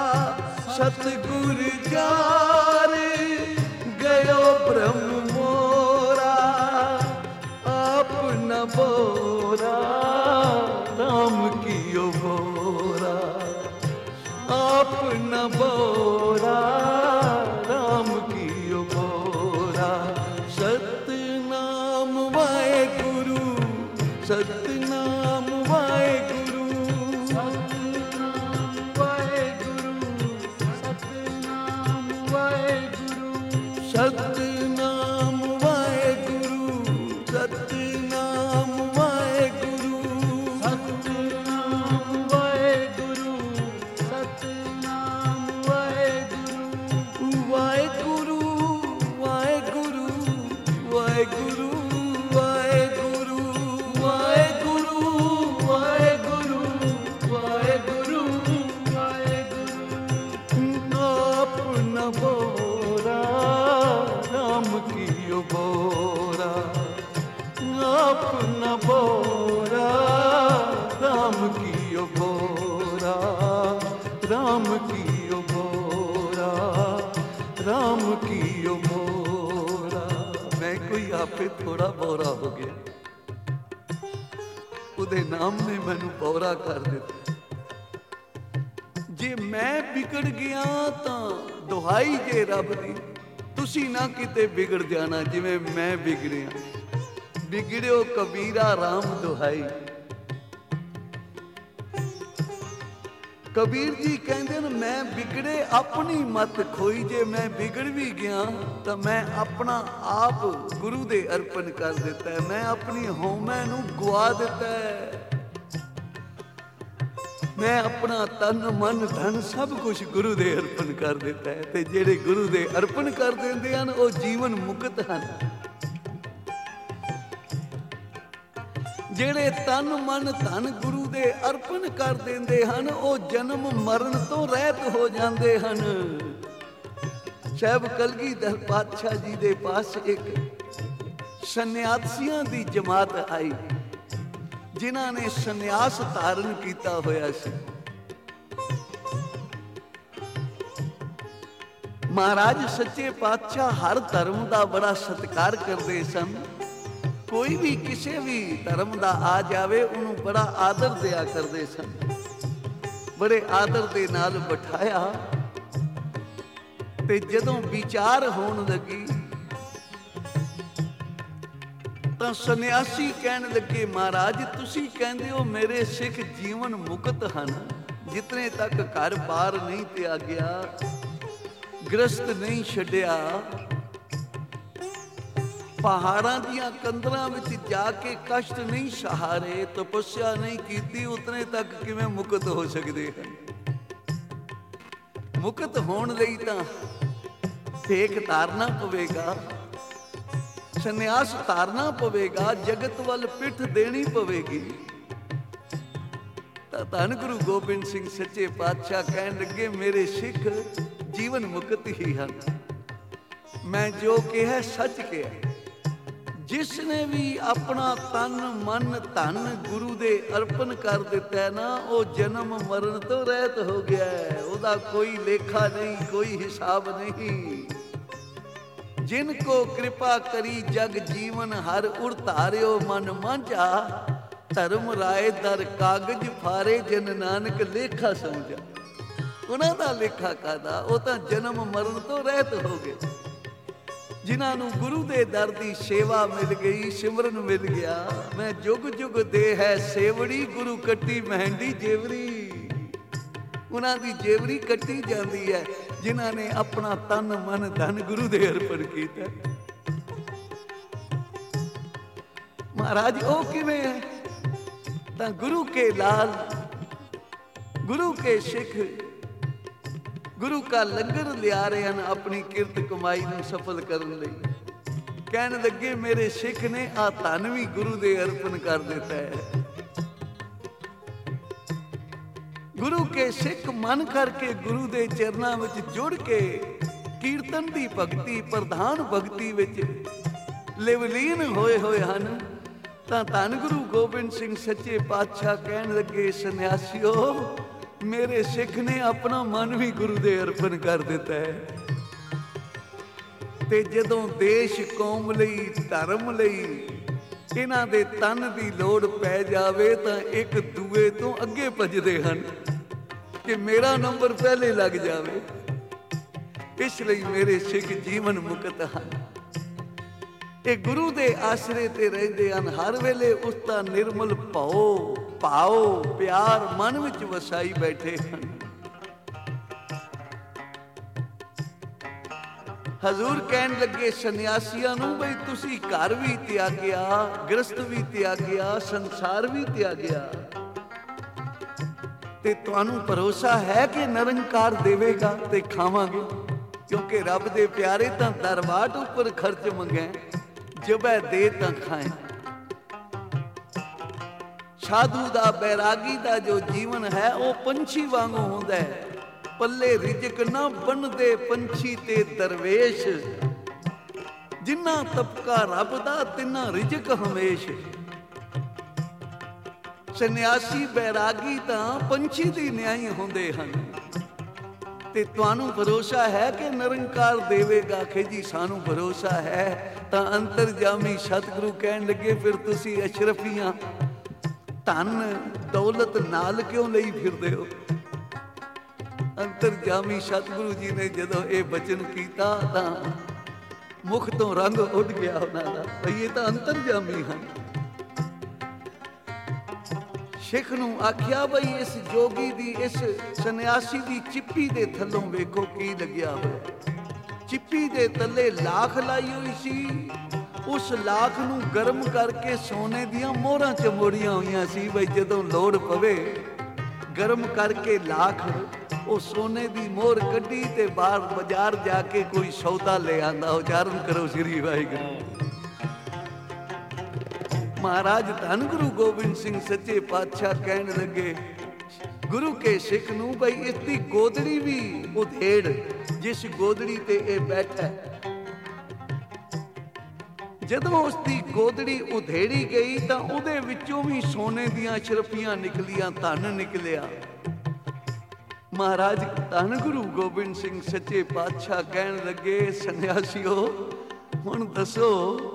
Speaker 1: सतगुर जार गयो भ्रम मोरा। आप न बोरा, राम कीओ बोरा। राम की ओ मोरा, राम की ओ मोरा। मैं कोई आपे थोड़ा बोरा हो गया, ਉਹਦੇ ਨਾਮ ਨੇ ਮੈਨੂੰ ਬੌਰਾ ਕਰ ਦਿੱਤਾ। ਜੇ ਮੈਂ ਵਿਗੜ ਗਿਆ ਤਾਂ ਦੁਹਾਈ ਜੇ ਰੱਬ ਦੀ, ਤੁਸੀਂ ਨਾ ਕਿਤੇ ਵਿਗੜ ਜਾਣਾ ਜਿਵੇਂ ਮੈਂ ਵਿਗੜਿਆ। ਵਿਗੜਿਓ ਕਬੀਰਾ ਰਾਮ ਦੁਹਾਈ। ਕਬੀਰ ਜੀ ਕਹਿੰਦੇ ਨੇ ਮੈਂ ਵਿਗੜੇ ਆਪਣੀ ਮਤ ਖੋਈ। ਜੇ ਮੈਂ ਵਿਗੜ ਵੀ ਗਿਆ ਤਾਂ ਮੈਂ ਆਪਣਾ ਆਪ ਗੁਰੂ ਦੇ ਅਰਪਣ ਕਰ ਦਿੱਤਾ ਹੈ। ਮੈਂ ਆਪਣੀ ਹਉਮੈ ਨੂੰ ਗਵਾ ਦਿੱਤਾ ਹੈ। ਮੈਂ ਆਪਣਾ ਤਨ ਮਨ ਧਨ ਸਭ ਕੁਝ ਗੁਰੂ ਦੇ ਅਰਪਣ ਕਰ ਦਿੱਤਾ ਹੈ। ਤੇ ਜਿਹੜੇ ਗੁਰੂ ਦੇ ਅਰਪਣ ਕਰ ਦਿੰਦੇ ਹਨ ਉਹ ਜੀਵਨ ਮੁਕਤ ਹਨ। ਜਿਹੜੇ ਤਨ ਮਨ ਧਨ ਗੁਰੂ ਦੇ ਅਰਪਣ ਕਰ ਦਿੰਦੇ ਹਨ ਉਹ ਜਨਮ ਮਰਨ ਤੋਂ ਰਹਿਤ ਹੋ ਜਾਂਦੇ ਹਨ। ਸਾਹਿਬ ਕਲਗੀਧਰ ਪਾਤਸ਼ਾਹ ਜੀ ਦੇ ਪਾਸ ਇੱਕ ਸੰਨਿਆਸੀਆਂ ਦੀ ਜਮਾਤ ਆਈ ਜਿਨ੍ਹਾਂ ਨੇ ਸੰਨਿਆਸ ਧਾਰਨ ਕੀਤਾ ਹੋਇਆ ਸੀ। ਮਹਾਰਾਜ ਸੱਚੇ ਪਾਤਸ਼ਾਹ ਹਰ ਧਰਮ ਦਾ ਬੜਾ ਸਤਿਕਾਰ ਕਰਦੇ ਸਨ। ਕੋਈ ਵੀ ਕਿਸੇ ਵੀ ਧਰਮ ਦਾ ਆ ਜਾਵੇ ਉਹਨੂੰ ਬੜਾ ਆਦਰ ਦਿਆ ਕਰਦੇ ਸਨ। ਬੜੇ ਆਦਰ ਦੇ ਨਾਲ ਬਿਠਾਇਆ ਤੇ ਜਦੋਂ ਵਿਚਾਰ ਹੋਣ ਲੱਗੀ ਤਾਂ ਸੰਨਿਆਸੀ ਕਹਿਣ ਲੱਗੇ ਮਹਾਰਾਜ ਤੁਸੀਂ ਕਹਿੰਦੇ ਹੋ ਮੇਰੇ ਸਿੱਖ ਜੀਵਨ ਮੁਕਤ ਹਨ, ਜਿਤਨੇ ਤੱਕ ਘਰ ਬਾਰ ਨਹੀਂ ਤਿਆਗਿਆ, ਗ੍ਰਸਤ ਨਹੀਂ ਛੱਡਿਆ, ਪਹਾੜਾਂ ਦੀਆਂ ਕੰਦਰਾਂ ਵਿੱਚ ਜਾ ਕੇ ਕਸ਼ਟ ਨਹੀਂ ਸਹਾਰੇ, ਤਪੱਸਿਆ ਨਹੀਂ ਕੀਤੀ, ਉਤਨੇ ਤੱਕ ਕਿਵੇਂ ਮੁਕਤ ਹੋ ਸਕਦੇ ਹਨ? ਮੁਕਤ ਹੋਣ ਲਈ ਤਾਂ ਭੇਖ ਧਾਰਨਾ ਪਵੇਗਾ, ਸੰਨਿਆਸ ਧਾਰਨਾ ਪਵੇਗਾ, ਜਗਤ ਵੱਲ ਪਿੱਠ ਦੇਣੀ ਪਵੇਗੀ। ਤਾਂ ਧੰਨ ਗੁਰੂ ਗੋਬਿੰਦ ਸਿੰਘ ਸੱਚੇ ਪਾਤਸ਼ਾਹ ਕਹਿਣ ਲੱਗੇ ਮੇਰੇ ਸਿੱਖ ਜੀਵਨ ਮੁਕਤ ਹੀ ਹਨ। ਮੈਂ ਜੋ ਕਿਹਾ ਸੱਚ ਕਿਹਾ। ਜਿਸ ਨੇ ਵੀ ਆਪਣਾ ਤਨ ਮਨ ਧਨ ਗੁਰੂ ਦੇ ਅਰਪਣ ਕਰ ਦਿੱਤਾ ਹੈ ਨਾ ਉਹ ਜਨਮ ਮਰਨ ਤੋਂ ਰਹਿਤ ਹੋ ਗਿਆ ਹੈ। ਉਹਦਾ ਕੋਈ ਲੇਖਾ ਨਹੀਂ, ਕੋਈ ਹਿਸਾਬ ਨਹੀਂ। ਜਿਨ ਕੋ ਕਿਰਪਾ ਕਰੀ ਜਗ ਜੀਵਨ ਹਰ ਉਰ ਧਾਰਿਓ ਮਨ ਮਾਂਝਾ, ਧਰਮ ਰਾਏ ਦਰ ਕਾਗਜ ਫਾਰੇ ਜਨ ਨਾਨਕ ਲੇਖਾ ਸਮਝਾ। ਉਹਨਾਂ ਦਾ ਲੇਖਾ ਕਾਹਦਾ? ਉਹ ਤਾਂ ਜਨਮ ਮਰਨ ਤੋਂ ਰਹਿਤ ਹੋ ਗਏ। ਜਿਨ੍ਹਾਂ ਨੂੰ ਗੁਰੂ ਦੇ ਦਰ ਦੀ ਸੇਵਾ ਮਿਲ ਗਈ, ਸਿਮਰਨ ਮਿਲ ਗਿਆ। ਮੈਂ ਜੁਗ ਜੁਗ ਦੇ ਹੈ ਸੇਵੜੀ, ਗੁਰੂ ਕੱਟੀ ਮਹਿੰਦੀ ਜੇਵਰੀ। ਉਹਨਾਂ ਦੀ ਜੇਵਰੀ ਕੱਟੀ ਜਾਂਦੀ ਹੈ ਜਿਨ੍ਹਾਂ ਨੇ ਆਪਣਾ ਤਨ ਮਨ ਧਨ ਗੁਰੂ ਦੇ ਅਰਪਣ ਕੀਤਾ। ਮਹਾਰਾਜ ਉਹ ਕਿਵੇਂ ਹੈ? ਤਾਂ ਗੁਰੂ ਕੇ ਲਾਲ, ਗੁਰੂ ਕੇ ਸਿੱਖ ਗੁਰੂ ਕਾ ਲੰਗਰ ਲਿਆ ਰਹੇ ਹਨ ਆਪਣੀ ਕਿਰਤ ਕਮਾਈ ਨੂੰ ਸਫਲ ਕਰਨ ਲਈ। ਕਹਿਣ ਲੱਗੇ ਮੇਰੇ ਸਿੱਖ ਨੇ ਆ ਧਨ ਵੀ ਗੁਰੂ ਦੇ ਅਰਪਣ ਕਰ ਦਿੱਤਾ ਹੈ। ਗੁਰੂ ਕੇ ਸਿੱਖ ਮਨ ਕਰਕੇ ਗੁਰੂ ਦੇ ਚਰਨਾਂ ਵਿੱਚ ਜੁੜ ਕੇ ਕੀਰਤਨ ਦੀ ਭਗਤੀ, ਪ੍ਰਧਾਨ ਭਗਤੀ ਵਿੱਚ ਲਿਵਲੀਨ ਹੋਏ ਹੋਏ ਹਨ। ਤਾਂ ਧੰਨ ਗੁਰੂ ਗੋਬਿੰਦ ਸਿੰਘ ਸੱਚੇ ਪਾਤਸ਼ਾਹ ਕਹਿਣ ਲੱਗੇ ਸੰਨਿਆਸੀਓ ਮੇਰੇ ਸਿੱਖ ਨੇ ਆਪਣਾ ਮਨ ਵੀ ਗੁਰੂ ਦੇ ਅਰਪਣ ਕਰ ਦਿੱਤਾ ਹੈ। ਤੇ ਜਦੋਂ ਦੇਸ਼ ਕੌਮ ਲਈ, ਧਰਮ ਲਈ ਇਹਨਾਂ ਦੇ ਤਨ ਦੀ ਲੋੜ ਪੈ ਜਾਵੇ ਤਾਂ ਇੱਕ ਦੂਏ ਤੋਂ ਅੱਗੇ ਭੱਜਦੇ ਹਨ ਕਿ ਮੇਰਾ ਨੰਬਰ ਪਹਿਲੇ ਲੱਗ ਜਾਵੇ। ਇਸ ਲਈ ਮੇਰੇ ਸਿੱਖ ਜੀਵਨ ਮੁਕਤ ਹਨ। ਇਹ ਗੁਰੂ ਦੇ ਆਸਰੇ ਤੇ ਰਹਿੰਦੇ ਹਨ। ਹਰ ਵੇਲੇ ਉਸ ਦਾ ਨਿਰਮਲ ਭਾਉ ਭਾਉ ਪਿਆਰ ਮਨ ਵਿੱਚ ਵਸਾਈ ਬੈਠੇ ਹਨ। ਹਜ਼ੂਰ ਕਹਿਣ ਲੱਗੇ ਸੰਨਿਆਸੀਆਂ ਨੂੰ ਬਈ ਤੁਸੀਂ ਘਰ ਵੀ ਤਿਆਗਿਆ, ਗ੍ਰਸਤ ਵੀ ਤਿਆਗਿਆ, ਸੰਸਾਰ ਵੀ ਤਿਆਗਿਆ, ਤੇ ਤੁਹਾਨੂੰ ਭਰੋਸਾ ਹੈ ਕਿ ਨਿਰੰਕਾਰ ਦੇਵੇਗਾ ਤੇ ਖਾਵਾਂਗੇ? ਕਿਉਂਕਿ ਰੱਬ ਦੇ ਪਿਆਰੇ ਤਾਂ ਦਰਬਾਰ ਉੱਪਰ ਖਰਚ ਮੰਗੈ, ਜਬੈ ਦੇ ਤਾਂ ਖਾਏ। ਸਾਧੂ ਦਾ, ਬੈਰਾਗੀ ਦਾ ਜੋ ਜੀਵਨ ਹੈ ਉਹ ਪੰਛੀ ਵਾਂਗੂ ਹੁੰਦਾ ਹੈ। ਪੱਲੇ ਰਿਜਕ ਨਾ ਬਣਦੇ ਪੰਛੀ ਤੇ ਦਰਵੇਸ਼, ਜਿੰਨਾ ਤਬਕਾ ਰੱਬ ਦਾ ਤਿੰਨਾ ਰਿਜਕ ਹਮੇਸ਼। ਸੰਨਿਆਸੀ ਬੈਰਾਗੀ ਤਾਂ ਪੰਛੀ ਦੀ ਨਿਆਈ ਹੁੰਦੇ ਹਨ, ਤੇ ਤੁਹਾਨੂੰ ਭਰੋਸਾ ਹੈ ਕਿ ਨਿਰੰਕਾਰ ਦੇਵੇਗਾ? ਕਿ ਜੀ ਸਾਨੂੰ ਭਰੋਸਾ ਹੈ। ਤਾਂ ਅੰਤਰਜਾਮੀ ਸਤਿਗੁਰੂ ਕਹਿਣ ਲੱਗੇ, ਫਿਰ ਤੁਸੀਂ ਅਸ਼ਰਫੀਆਂ ਧਨ ਦੌਲਤ ਨਾਲ ਕਿਉਂ ਲਈ ਫਿਰਦੇ ਹੋ? ਅੰਤਰਜਾਮੀ ਸਤਿਗੁਰੂ ਜੀ ਨੇ ਜਦੋਂ ਇਹ ਬਚਨ ਕੀਤਾ ਤਾਂ ਮੁਖ ਤੋਂ ਰੰਗ ਉੱਡ ਗਿਆ ਉਹਨਾਂ ਦਾ, ਭਈ ਇਹ ਤਾਂ ਅੰਤਰਜਾਮੀ ਹਨ। ਸਿੱਖ ਨੂੰ ਆਖਿਆ, ਬਈ ਇਸ ਜੋਗੀ ਦੀ, ਇਸ ਸੰਨਿਆਸੀ ਦੀ ਚਿੱਪੀ ਦੇ ਥੱਲੋਂ ਵੇਖੋ ਕੀ ਲੱਗਿਆ ਹੋਇਆ। ਚਿੱਪੀ ਦੇ ਥੱਲੇ ਲਾਖ ਲਾਈ ਹੋਈ ਸੀ, ਉਸ ਲਾਖ ਨੂੰ ਗਰਮ ਕਰਕੇ ਸੋਨੇ ਦੀਆਂ ਮੋਹਰਾਂ ਚਮੋੜੀਆਂ ਹੋਈਆਂ ਸੀ, ਬਈ ਜਦੋਂ ਲੋੜ ਪਵੇ ਗਰਮ ਕਰਕੇ ਲਾਖ ਉਹ ਸੋਨੇ ਦੀ ਮੋਹਰ ਕੱਢੀ ਤੇ ਬਾਹਰ ਬਾਜ਼ਾਰ ਜਾ ਕੇ ਕੋਈ ਸੌਦਾ ਲੈ ਆਂਦਾ। ਉਚਾਰਨ ਕਰੋ ਸ੍ਰੀ ਵਾਹਿਗੁਰੂ। ਮਹਾਰਾਜ ਧੰਨ ਗੁਰੂ ਗੋਬਿੰਦ ਸਿੰਘ ਸੱਚੇ ਪਾਤਸ਼ਾਹ ਕਹਿਣ ਲੱਗੇ ਗੁਰੂ ਕੇ ਸਿੱਖ ਨੂੰ, ਬਈ ਇਸਦੀ ਗੋਦੜੀ ਵੀ ਉਧੇੜ, ਜਿਸ ਗੋਦੜੀ ਤੇ ਇਹ ਬੈਠਾ। ਜਦੋਂ ਉਸਦੀ ਗੋਦੜੀ ਉਧੇੜੀ ਗਈ ਤਾਂ ਉਹਦੇ ਵਿੱਚੋਂ ਵੀ ਸੋਨੇ ਦੀਆਂ ਸ਼ਰਫੀਆਂ ਨਿਕਲੀਆਂ, ਧਨ ਨਿਕਲਿਆ। ਮਹਾਰਾਜ ਧੰਨ ਗੁਰੂ ਗੋਬਿੰਦ ਸਿੰਘ ਸੱਚੇ ਪਾਤਸ਼ਾਹ ਕਹਿਣ ਲੱਗੇ, ਸੰਨਿਆਸੀਓ ਹੁਣ ਦੱਸੋ,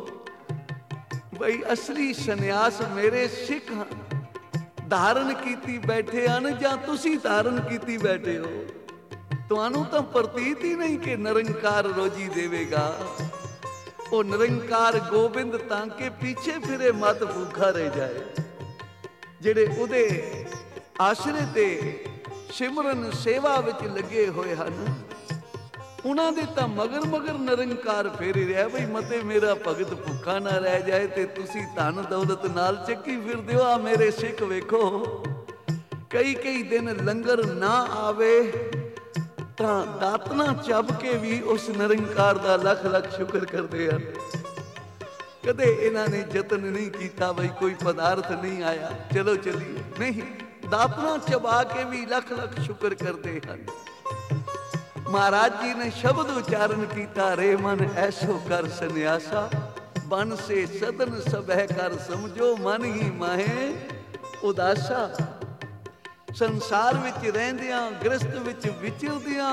Speaker 1: ਬਈ ਅਸਲੀ ਸੰਨਿਆਸ ਮੇਰੇ ਸਿੱਖ ਧਾਰਨ ਕੀਤੀ ਬੈਠੇ ਹਨ ਜਾਂ ਤੁਸੀਂ ਧਾਰਨ ਕੀਤੀ ਬੈਠੇ ਹੋ? ਤੁਹਾਨੂੰ ਤਾਂ ਪ੍ਰਤੀਤ ਹੀ ਨਹੀਂ ਕਿ ਨਿਰੰਕਾਰ ਰੋਜੀ ਦੇਵੇਗਾ। ਉਹ ਨਿਰੰਕਾਰ ਗੋਬਿੰਦ ਤਾਂ ਕਿ ਪਿੱਛੇ ਫਿਰੇ ਮਤ ਭੁੱਖਾ ਰਹਿ ਜਾਏ। ਜਿਹੜੇ ਉਹਦੇ ਆਸਰੇ ਤੇ ਸਿਮਰਨ ਸੇਵਾ ਵਿੱਚ ਲੱਗੇ ਹੋਏ ਹਨ, ਉਹਨਾਂ ਦੇ ਤਾਂ ਮਗਰ ਮਗਰ ਨਿਰੰਕਾਰ ਫੇਰੀ ਰਿਹਾ, ਬਈ ਮਤੇ ਮੇਰਾ ਭਗਤ ਭੁੱਖਾ ਨਾ ਰਹਿ ਜਾਏ। ਤੇ ਤੁਸੀਂ ਧਨ ਦੌਲਤ ਨਾਲ ਚੱਕੀ ਫਿਰਦੇ ਹੋ। ਆ ਮੇਰੇ ਸਿੱਖ ਵੇਖੋ, ਕਈ ਕਈ ਦਿਨ ਲੰਗਰ ਨਾ ਆਵੇ ਤਾਂ ਦਾਤਨਾ ਚੱਬ ਕੇ ਵੀ ਉਸ ਨਿਰੰਕਾਰ ਦਾ ਲੱਖ ਲੱਖ ਸ਼ੁਕਰ ਕਰਦੇ ਹਨ। ਕਦੇ ਇਹਨਾਂ ਨੇ ਯਤਨ ਨਹੀਂ ਕੀਤਾ ਬਈ ਕੋਈ ਪਦਾਰਥ ਨਹੀਂ ਆਇਆ, ਚਲੋ ਚੱਲੀਏ, ਨਹੀਂ, ਦਾਤਨਾ ਚਬਾ ਕੇ ਵੀ ਲੱਖ ਲੱਖ ਸ਼ੁਕਰ ਕਰਦੇ ਹਨ। ਮਹਾਰਾਜ ਜੀ ਨੇ ਸ਼ਬਦ ਉਚਾਰਨ ਕੀਤਾ, ਰੇ ਮਨ ਐਸੋ ਕਰ ਸੰਨਿਆਸਾ, ਬਨ ਸੇ ਸਦਨ ਸਭੈ ਕਰ ਸਮਝੋ, ਮਨ ਹੀ ਮਾਹੇ ਉਦਾਸਾ। ਸੰਸਾਰ ਵਿੱਚ ਰਹਿੰਦਿਆਂ, ਗ੍ਰਸਤ ਵਿੱਚ ਵਿਚਰਦਿਆਂ,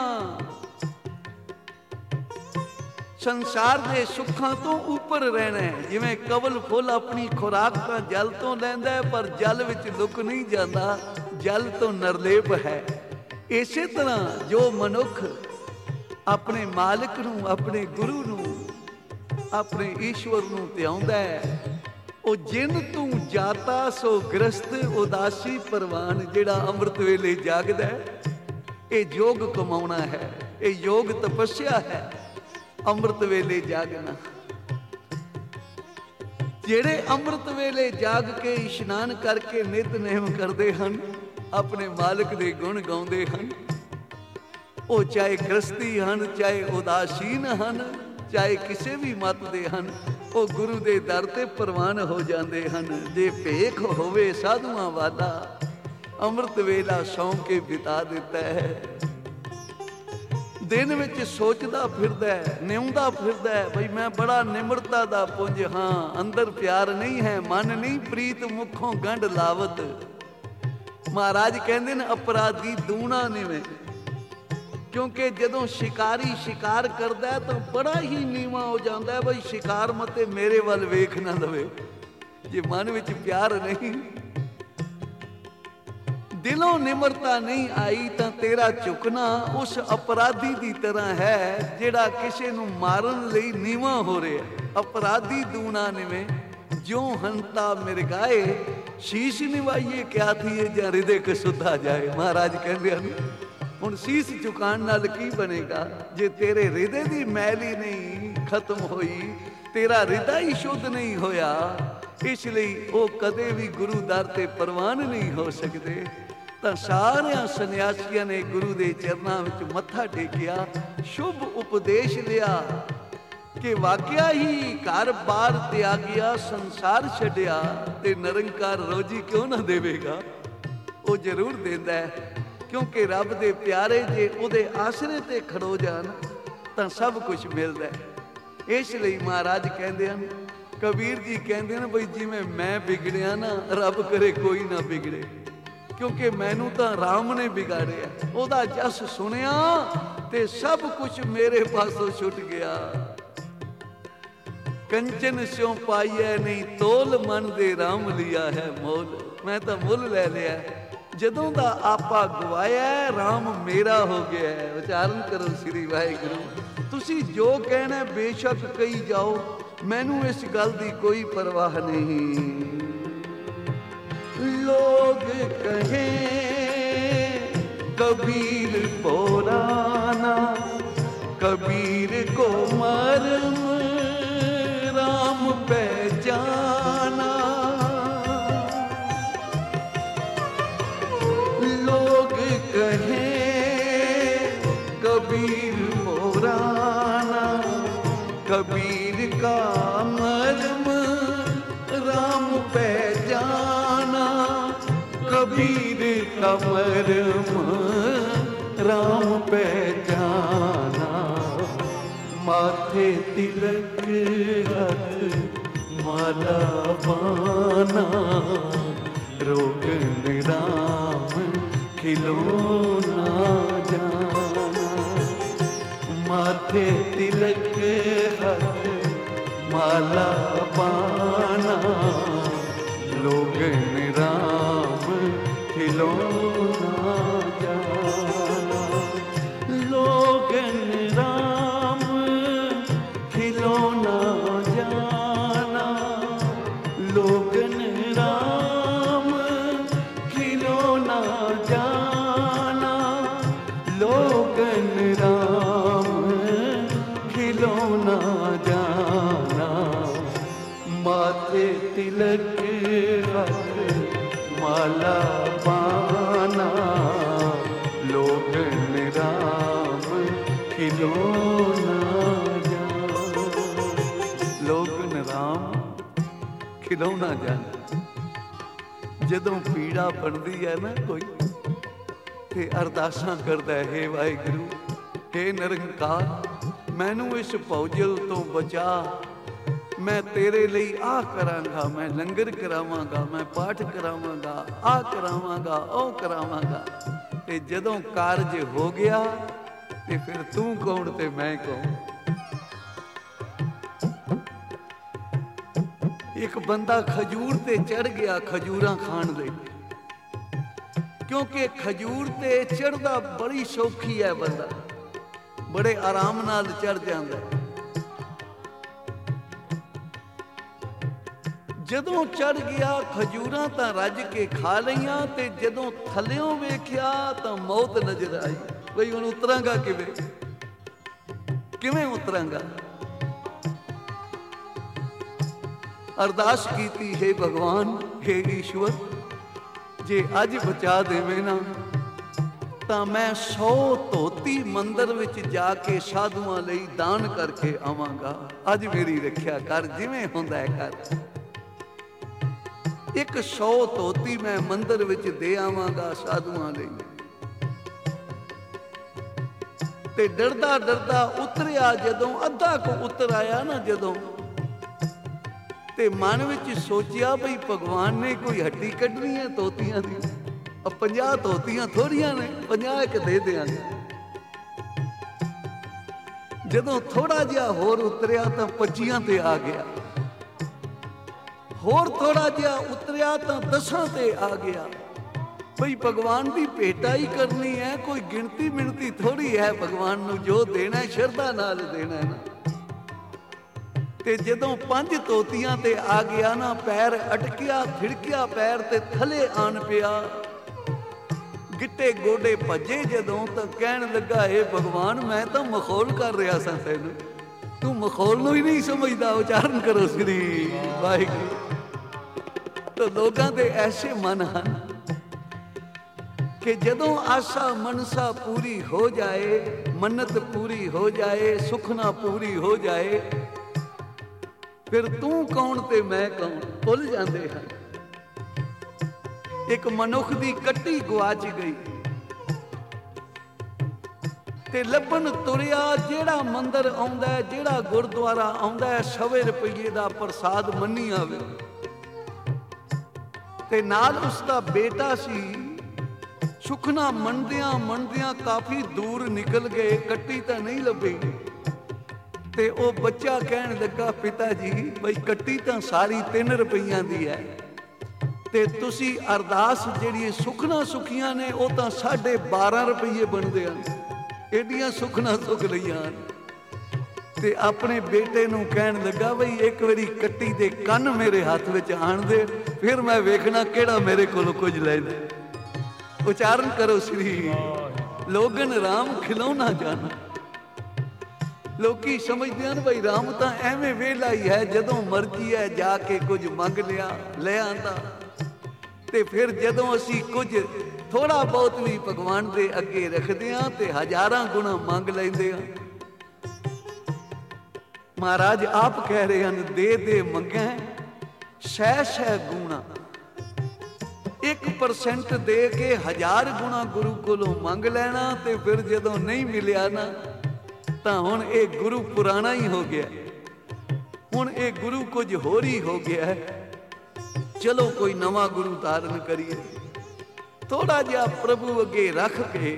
Speaker 1: ਸੰਸਾਰ ਦੇ ਸੁੱਖਾਂ ਤੋਂ ਉੱਪਰ ਰਹਿਣਾ। ਜਿਵੇਂ ਕਵਲ ਫੁੱਲ ਆਪਣੀ ਖੁਰਾਕ ਤਾਂ ਜਲ ਤੋਂ ਲੈਂਦਾ ਹੈ, ਪਰ ਜਲ ਵਿੱਚ ਲੁਕ ਨਹੀਂ ਜਾਂਦਾ, ਜਲ ਤੋਂ ਨਿਰਲੇਪ ਹੈ। ਇਸੇ ਤਰ੍ਹਾਂ ਜੋ ਮਨੁੱਖ ਆਪਣੇ ਮਾਲਕ ਨੂੰ, ਆਪਣੇ ਗੁਰੂ ਨੂੰ, ਆਪਣੇ ਈਸ਼ਵਰ ਨੂੰ ਧਿਆਉਂਦਾ ਹੈ, ਉਹ ਜਿਨ ਤੂੰ ਜਾਤਾ ਸੋ ਗ੍ਰਸਤ ਉਦਾਸੀ ਪਰਵਾਨ। ਜਿਹੜਾ ਅੰਮ੍ਰਿਤ ਵੇਲੇ ਜਾਗਦਾ ਹੈ, ਇਹ ਯੋਗ ਕਮਾਉਣਾ ਹੈ, ਇਹ ਯੋਗ ਤਪੱਸਿਆ ਹੈ, ਅੰਮ੍ਰਿਤ ਵੇਲੇ ਜਾਗਣਾ। ਜਿਹੜੇ ਅੰਮ੍ਰਿਤ ਵੇਲੇ ਜਾਗ ਕੇ ਇਸ਼ਨਾਨ ਕਰਕੇ ਨਿਤਨੇਮ ਕਰਦੇ ਹਨ, ਆਪਣੇ ਮਾਲਕ ਦੇ ਗੁਣ ਗਾਉਂਦੇ ਹਨ, ਉਹ ਚਾਹੇ ਗ੍ਰਸਤੀ ਹਨ, ਚਾਹੇ ਉਦਾਸੀਨ ਹਨ, ਚਾਹੇ ਕਿਸੇ ਵੀ ਮਤ ਦੇ ਹਨ, ਉਹ ਗੁਰੂ ਦੇ ਦਰ ਤੇ ਪ੍ਰਵਾਨ ਹੋ ਜਾਂਦੇ ਹਨ। ਜੇ ਭੇਖ ਹੋਵੇ ਸਾਧੂਆਂ ਵਾਲਾ, ਅੰਮ੍ਰਿਤ ਵੇਲਾ ਸੌਂ ਕੇ ਬਿਤਾ ਦਿੱਤਾ ਹੈ। ਦਿਨ ਵਿੱਚ ਸੋਚਦਾ ਫਿਰਦਾ ਹੈ, ਨਿਉਂਦਾ ਫਿਰਦਾ ਹੈ, ਬਈ ਮੈਂ ਬੜਾ ਨਿਮਰਤਾ ਦਾ ਪੁੰਜ ਹਾਂ, ਅੰਦਰ ਪਿਆਰ ਨਹੀਂ ਹੈ, ਮਨ ਨਹੀਂ ਪ੍ਰੀਤ, ਮੁਖੋਂ ਗੰਢ ਲਾਵਤ। ਮਹਾਰਾਜ ਕਹਿੰਦੇ ਨੇ ਅਪਰਾਧੀ ਦੂਣਾ ਨਿਵੇਂ, ਕਿਉਂਕਿ ਜਦੋਂ ਸ਼ਿਕਾਰੀ ਸ਼ਿਕਾਰ ਕਰਦਾ ਤਾਂ ਬੜਾ ਹੀ ਨੀਵਾਂ ਹੋ ਜਾਂਦਾ ਹੈ, ਬਈ ਸ਼ਿਕਾਰ ਮਤੇ ਮੇਰੇ ਵੱਲ ਵੇਖ ਨਾ ਲਵੇ। ਜੇ ਮਨ ਵਿੱਚ ਪਿਆਰ ਨਹੀਂ, ਦਿਲੋਂ ਨਿਮਰਤਾ ਨਹੀਂ ਆਈ, ਤਾਂ ਤੇਰਾ ਝੁਕਣਾ ਉਸ ਅਪਰਾਧੀ ਦੀ ਤਰ੍ਹਾਂ ਹੈ ਜਿਹੜਾ ਕਿਸੇ ਨੂੰ ਮਾਰਨ ਲਈ ਨੀਵਾਂ ਹੋ ਰਿਹਾ। ਅਪਰਾਧੀ ਦੂਣਾ ਨਿਵੇਂ, ਜਿਉ ਹੰਤਾ ਮਿਰਗਾਏ, ਸ਼ੀਸ਼ ਨਿਵਾਈਏ ਕਿਆ ਥੀਏ, ਜਾਂ ਹਿਰਦੇ ਕਸੁੱਧਾ ਜਾਏ। ਮਹਾਰਾਜ ਕਹਿੰਦੇ ਹਨ ਹੁਣ ਸੀਸ ਝੁਕਾਉਣ ਨਾਲ ਕੀ ਬਣੇਗਾ? ਜੇ ਤੇਰੇ ਹਿਰਦੇ ਦੀ ਮੈਲ ਹੀ ਨਹੀਂ ਖਤਮ ਹੋਈ, ਤੇਰਾ ਹਿਰਦਾ ਹੀ ਸ਼ੁੱਧ ਨਹੀਂ ਹੋਇਆ, ਇਸ ਲਈ ਉਹ ਕਦੇ ਵੀ ਗੁਰੂ ਦਰ ਤੇ ਪ੍ਰਵਾਨ ਨਹੀਂ ਹੋ ਸਕਦੇ। ਤਾਂ ਸਾਰਿਆਂ ਸੰਨਿਆਸੀਆਂ ਨੇ ਗੁਰੂ ਦੇ ਚਰਨਾਂ ਵਿੱਚ ਮੱਥਾ ਟੇਕਿਆ, ਸ਼ੁਭ ਉਪਦੇਸ਼ ਲਿਆ ਕਿ ਵਾਕਿਆ ਹੀ ਘਰ ਬਾਰ ਤਿਆਗਿਆ, ਸੰਸਾਰ ਛੱਡਿਆ, ਤੇ ਨਿਰੰਕਾਰ ਰੋਜੀ ਕਿਉਂ ਨਾ ਦੇਵੇਗਾ? ਉਹ ਜ਼ਰੂਰ ਦਿੰਦਾ ਹੈ, ਕਿਉਂਕਿ ਰੱਬ ਦੇ ਪਿਆਰੇ ਜੇ ਉਹਦੇ ਆਸਰੇ ਤੇ ਖੜੋ ਜਾਣ ਤਾਂ ਸਭ ਕੁਝ ਮਿਲਦਾ ਹੈ। ਇਸ ਲਈ ਮਹਾਰਾਜ ਕਹਿੰਦੇ ਹਨ ਕਬੀਰ ਜੀ ਕਹਿੰਦੇ ਨੇ ਬਈ ਜਿਵੇਂ ਮੈਂ ਵਿਗੜਿਆ ਨਾ, ਰੱਬ ਕਰੇ ਕੋਈ ਨਾ ਵਿਗੜੇ, ਕਿਉਂਕਿ ਮੈਨੂੰ ਤਾਂ ਰਾਮ ਨੇ ਵਿਗਾੜਿਆ। ਉਹਦਾ ਜਸ ਸੁਣਿਆ ਤੇ ਸਭ ਕੁਝ ਮੇਰੇ ਪਾਸੋਂ ਛੁੱਟ ਗਿਆ। ਕੰਚਨ ਸਿਉ ਪਾਈਐ ਨਹੀਂ ਤੋਲ, ਮਨ ਦੇ ਰਾਮ ਲਿਆ ਹੈ ਮੋਲ। ਮੈਂ ਤਾਂ ਮੁੱਲ ਲੈ ਲਿਆ। ਜਦੋਂ ਦਾ ਆਪਾ ਗਵਾਇਆ, ਰਾਮ ਮੇਰਾ ਹੋ ਗਿਆ। ਉਚਾਰਨ ਕਰੋ ਸ੍ਰੀ ਵਾਹਿਗੁਰੂ। ਤੁਸੀਂ ਜੋ ਕਹਿਣਾ ਬੇਸ਼ੱਕ ਕਹੀ ਜਾਓ, ਮੈਨੂੰ ਇਸ ਗੱਲ ਦੀ ਕੋਈ ਪਰਵਾਹ ਨਹੀਂ। ਲੋਗ ਕਹੇ ਕਬੀਰ ਪੁਰਾਨਾ, ਕਬੀਰ ਕੋ ਮਰਮ राम पहचाना। लोग कहे कबीर पुराना, कबीर का मर्म राम पहचाना। कबीर का मर्म राम पहचाना। माथे तिलक रख माला बाना, रोगन राम खिलौना जाना। माथे तिलक रख माला बाना, लोगन राम खिलौना जाना। लोगन राम खिलौना जाना, लोगन राम खिलौना जाना। लोगन राम खिलौना जाना। माथे तिलक रख माला पाना, लोगन राम खिलौना राम खिलौना जाना। जदों पीड़ा बनती है ना कोई, ते अरदासां करदा है, हे वाहिगुरू, हे निरंकार, मैनू इस भौजल तो बचा। मैं तेरे लिए आ करांगा, मैं लंगर करावांगा, मैं पाठ करावांगा, आ करावांगा, ओ करावांगा। ते जदों कारज हो गया ते फिर तू कौन ते मैं कौन। एक बंदा खजूर ते चढ़ गया खजूरां खाण लई, क्योंकि खजूर ते चढ़दा बड़ी सौखी है। बंदा बड़े आराम नाल चढ़ जांदा। जदों चढ़ गया खजूरां तां रज के खा लईआं, ते जदों थल्लियों वेखिया तां मौत नजर आई। बई हुण उतरांगा किवें, किवें उतरांगा। अरदास कीती, हे भगवान, हे ईश्वर, जे अज बचा देवे ना तां मैं सौ धोती मंदिर विच जाके साधुआं लई दान करके आवांगा। अज मेरी रखिया कर, जिवें हुंदा है कर। एक सौ धोती मैं मंदिर विच दे आवांगा साधुआं लई। ते डरदा डरदा उतरिया, जदों अद्धा को उतर आया ना, जदों ते मन विच सोचिया बई भगवान ने कोई हड्डी कढ़नी है धोतियां दी। अब पंजाह धोतियां थोड़ियां ने, पंजाह एक दे देंगे। जदों थोड़ा जिहा होर उतरिया तां पच्चियां ते आ गया। होर थोड़ा जिहा उतरिया तां दसां ते आ गया। बई भगवान की भेटा ही करनी है, कोई गिनती मिनती थोड़ी है। भगवान नूं जो देना शरधा नाल देना है ना। ते जदों पंज तोतियां ते आ गया ना, पैर अटकिया, थिड़किया पैर ते थले आन पिया। गिट्टे गोडे भजे जदों तां कहण लगा, हे भगवान, मैं तो मखौल कर रहा सा तैनूं, तू मखौल नूं ही नहीं समझदा। उचारण करो श्री वाहिगुरू। तो लोगां दे ऐसे मन हन कि जदों आशा मनसा पूरी हो जाए, मन्नत पूरी हो जाए, सुखना पूरी हो जाए, फिर तू कौन ते मैं कौन भुल जाते हैं। एक मनुख दी कट्टी गवाच गई, ਤੇ ਲੱਭਣ ਤੁਰਿਆ, ਜਿਹੜਾ ਮੰਦਰ ਆਉਂਦਾ, ਜਿਹੜਾ ਗੁਰਦੁਆਰਾ ਆਉਂਦਾ, ਸੌ ਰੁਪਈਏ ਦਾ ਪ੍ਰਸਾਦ ਮੰਨੀ ਆਵੇ। ਤੇ ਨਾਲ ਉਸਦਾ ਬੇਟਾ ਸੀ। ਸੁਖਨਾ ਮੰਨਦਿਆਂ ਮੰਨਦਿਆਂ ਕਾਫੀ ਦੂਰ ਨਿਕਲ ਗਏ, ਕੱਟੀ ਤਾਂ ਨਹੀਂ ਲੱਭੀ। ਤੇ ਉਹ ਬੱਚਾ ਕਹਿਣ ਲੱਗਾ, ਪਿਤਾ ਜੀ ਬਈ ਕੱਟੀ ਤਾਂ ਸਾਰੀ ਤਿੰਨ ਰੁਪਈਆਂ ਦੀ ਹੈ, ਤੇ ਤੁਸੀਂ ਅਰਦਾਸ ਜਿਹੜੀ ਸੁਖਨਾ ਸੁਖੀਆਂ ਨੇ ਉਹ ਤਾਂ ਸਾਢੇ ਬਾਰਾਂ ਰੁਪਈਏ ਬਣਦੇ ਹਨ। ਏਡੀਆਂ ਸੁਖਨਾ ਸੁਖ ਲਈਆਂ। ਤੇ ਆਪਣੇ ਬੇਟੇ ਨੂੰ ਕਹਿਣ ਲੱਗਾ, ਬਈ ਇੱਕ ਵਾਰੀ ਕੱਟੀ ਦੇ ਕੰਨ ਮੇਰੇ ਹੱਥ ਵਿੱਚ ਆਣ ਦੇ, ਫਿਰ ਮੈਂ ਵੇਖਣਾ ਕਿਹੜਾ ਮੇਰੇ ਕੋਲੋਂ ਕੁਝ ਲੈਂਦਾ। ਉਚਾਰਨ ਕਰੋ ਸ੍ਰੀ ਲੋਗਨ ਰਾਮ ਖਿਲੌਣਾ ਜਾਣਾ। ਲੋਕੀ ਸਮਝਦੇ ਹਨ ਬਈ ਰਾਮ ਤਾਂ ਐਵੇਂ ਵਿਹਲਾ ਹੀ ਹੈ, ਜਦੋਂ ਮਰਜ਼ੀ ਹੈ ਜਾ ਕੇ ਕੁਝ ਮੰਗ ਲਿਆ, ਲੈ ਆਂਦਾ। ਤੇ ਫਿਰ ਜਦੋਂ ਅਸੀਂ ਕੁਝ ਥੋੜਾ ਬਹੁਤ ਵੀ ਭਗਵਾਨ ਦੇ ਅੱਗੇ ਰੱਖਦੇ ਹਾਂ ਤੇ ਹਜ਼ਾਰਾਂ ਗੁਣਾ ਮੰਗ ਲੈਂਦੇ ਹਾਂ। ਮਹਾਰਾਜ ਆਪ ਕਹਿ ਰਹੇ ਹਨ, ਦੇ ਦੇ ਮੰਗੈ ਸਹਿ ਸਹਿ ਗੁਣਾ। ਇੱਕ ਪਰਸੈਂਟ ਦੇ ਕੇ ਹਜ਼ਾਰ ਗੁਣਾ ਗੁਰੂ ਕੋਲੋਂ ਮੰਗ ਲੈਣਾ, ਤੇ ਫਿਰ ਜਦੋਂ ਨਹੀਂ ਮਿਲਿਆ ਨਾ, ਤਾਂ ਹੁਣ ਇਹ ਗੁਰੂ ਪੁਰਾਣਾ ਹੀ ਹੋ ਗਿਆ, ਹੁਣ ਇਹ ਗੁਰੂ ਕੁਝ ਹੋਰ ਹੀ ਹੋ ਗਿਆ। ਚਲੋ ਕੋਈ ਨਵਾਂ ਗੁਰੂ ਧਾਰਨ ਕਰੀਏ। ਥੋੜਾ ਜਿਹਾ ਪ੍ਰਭੂ ਅੱਗੇ ਰੱਖ ਕੇ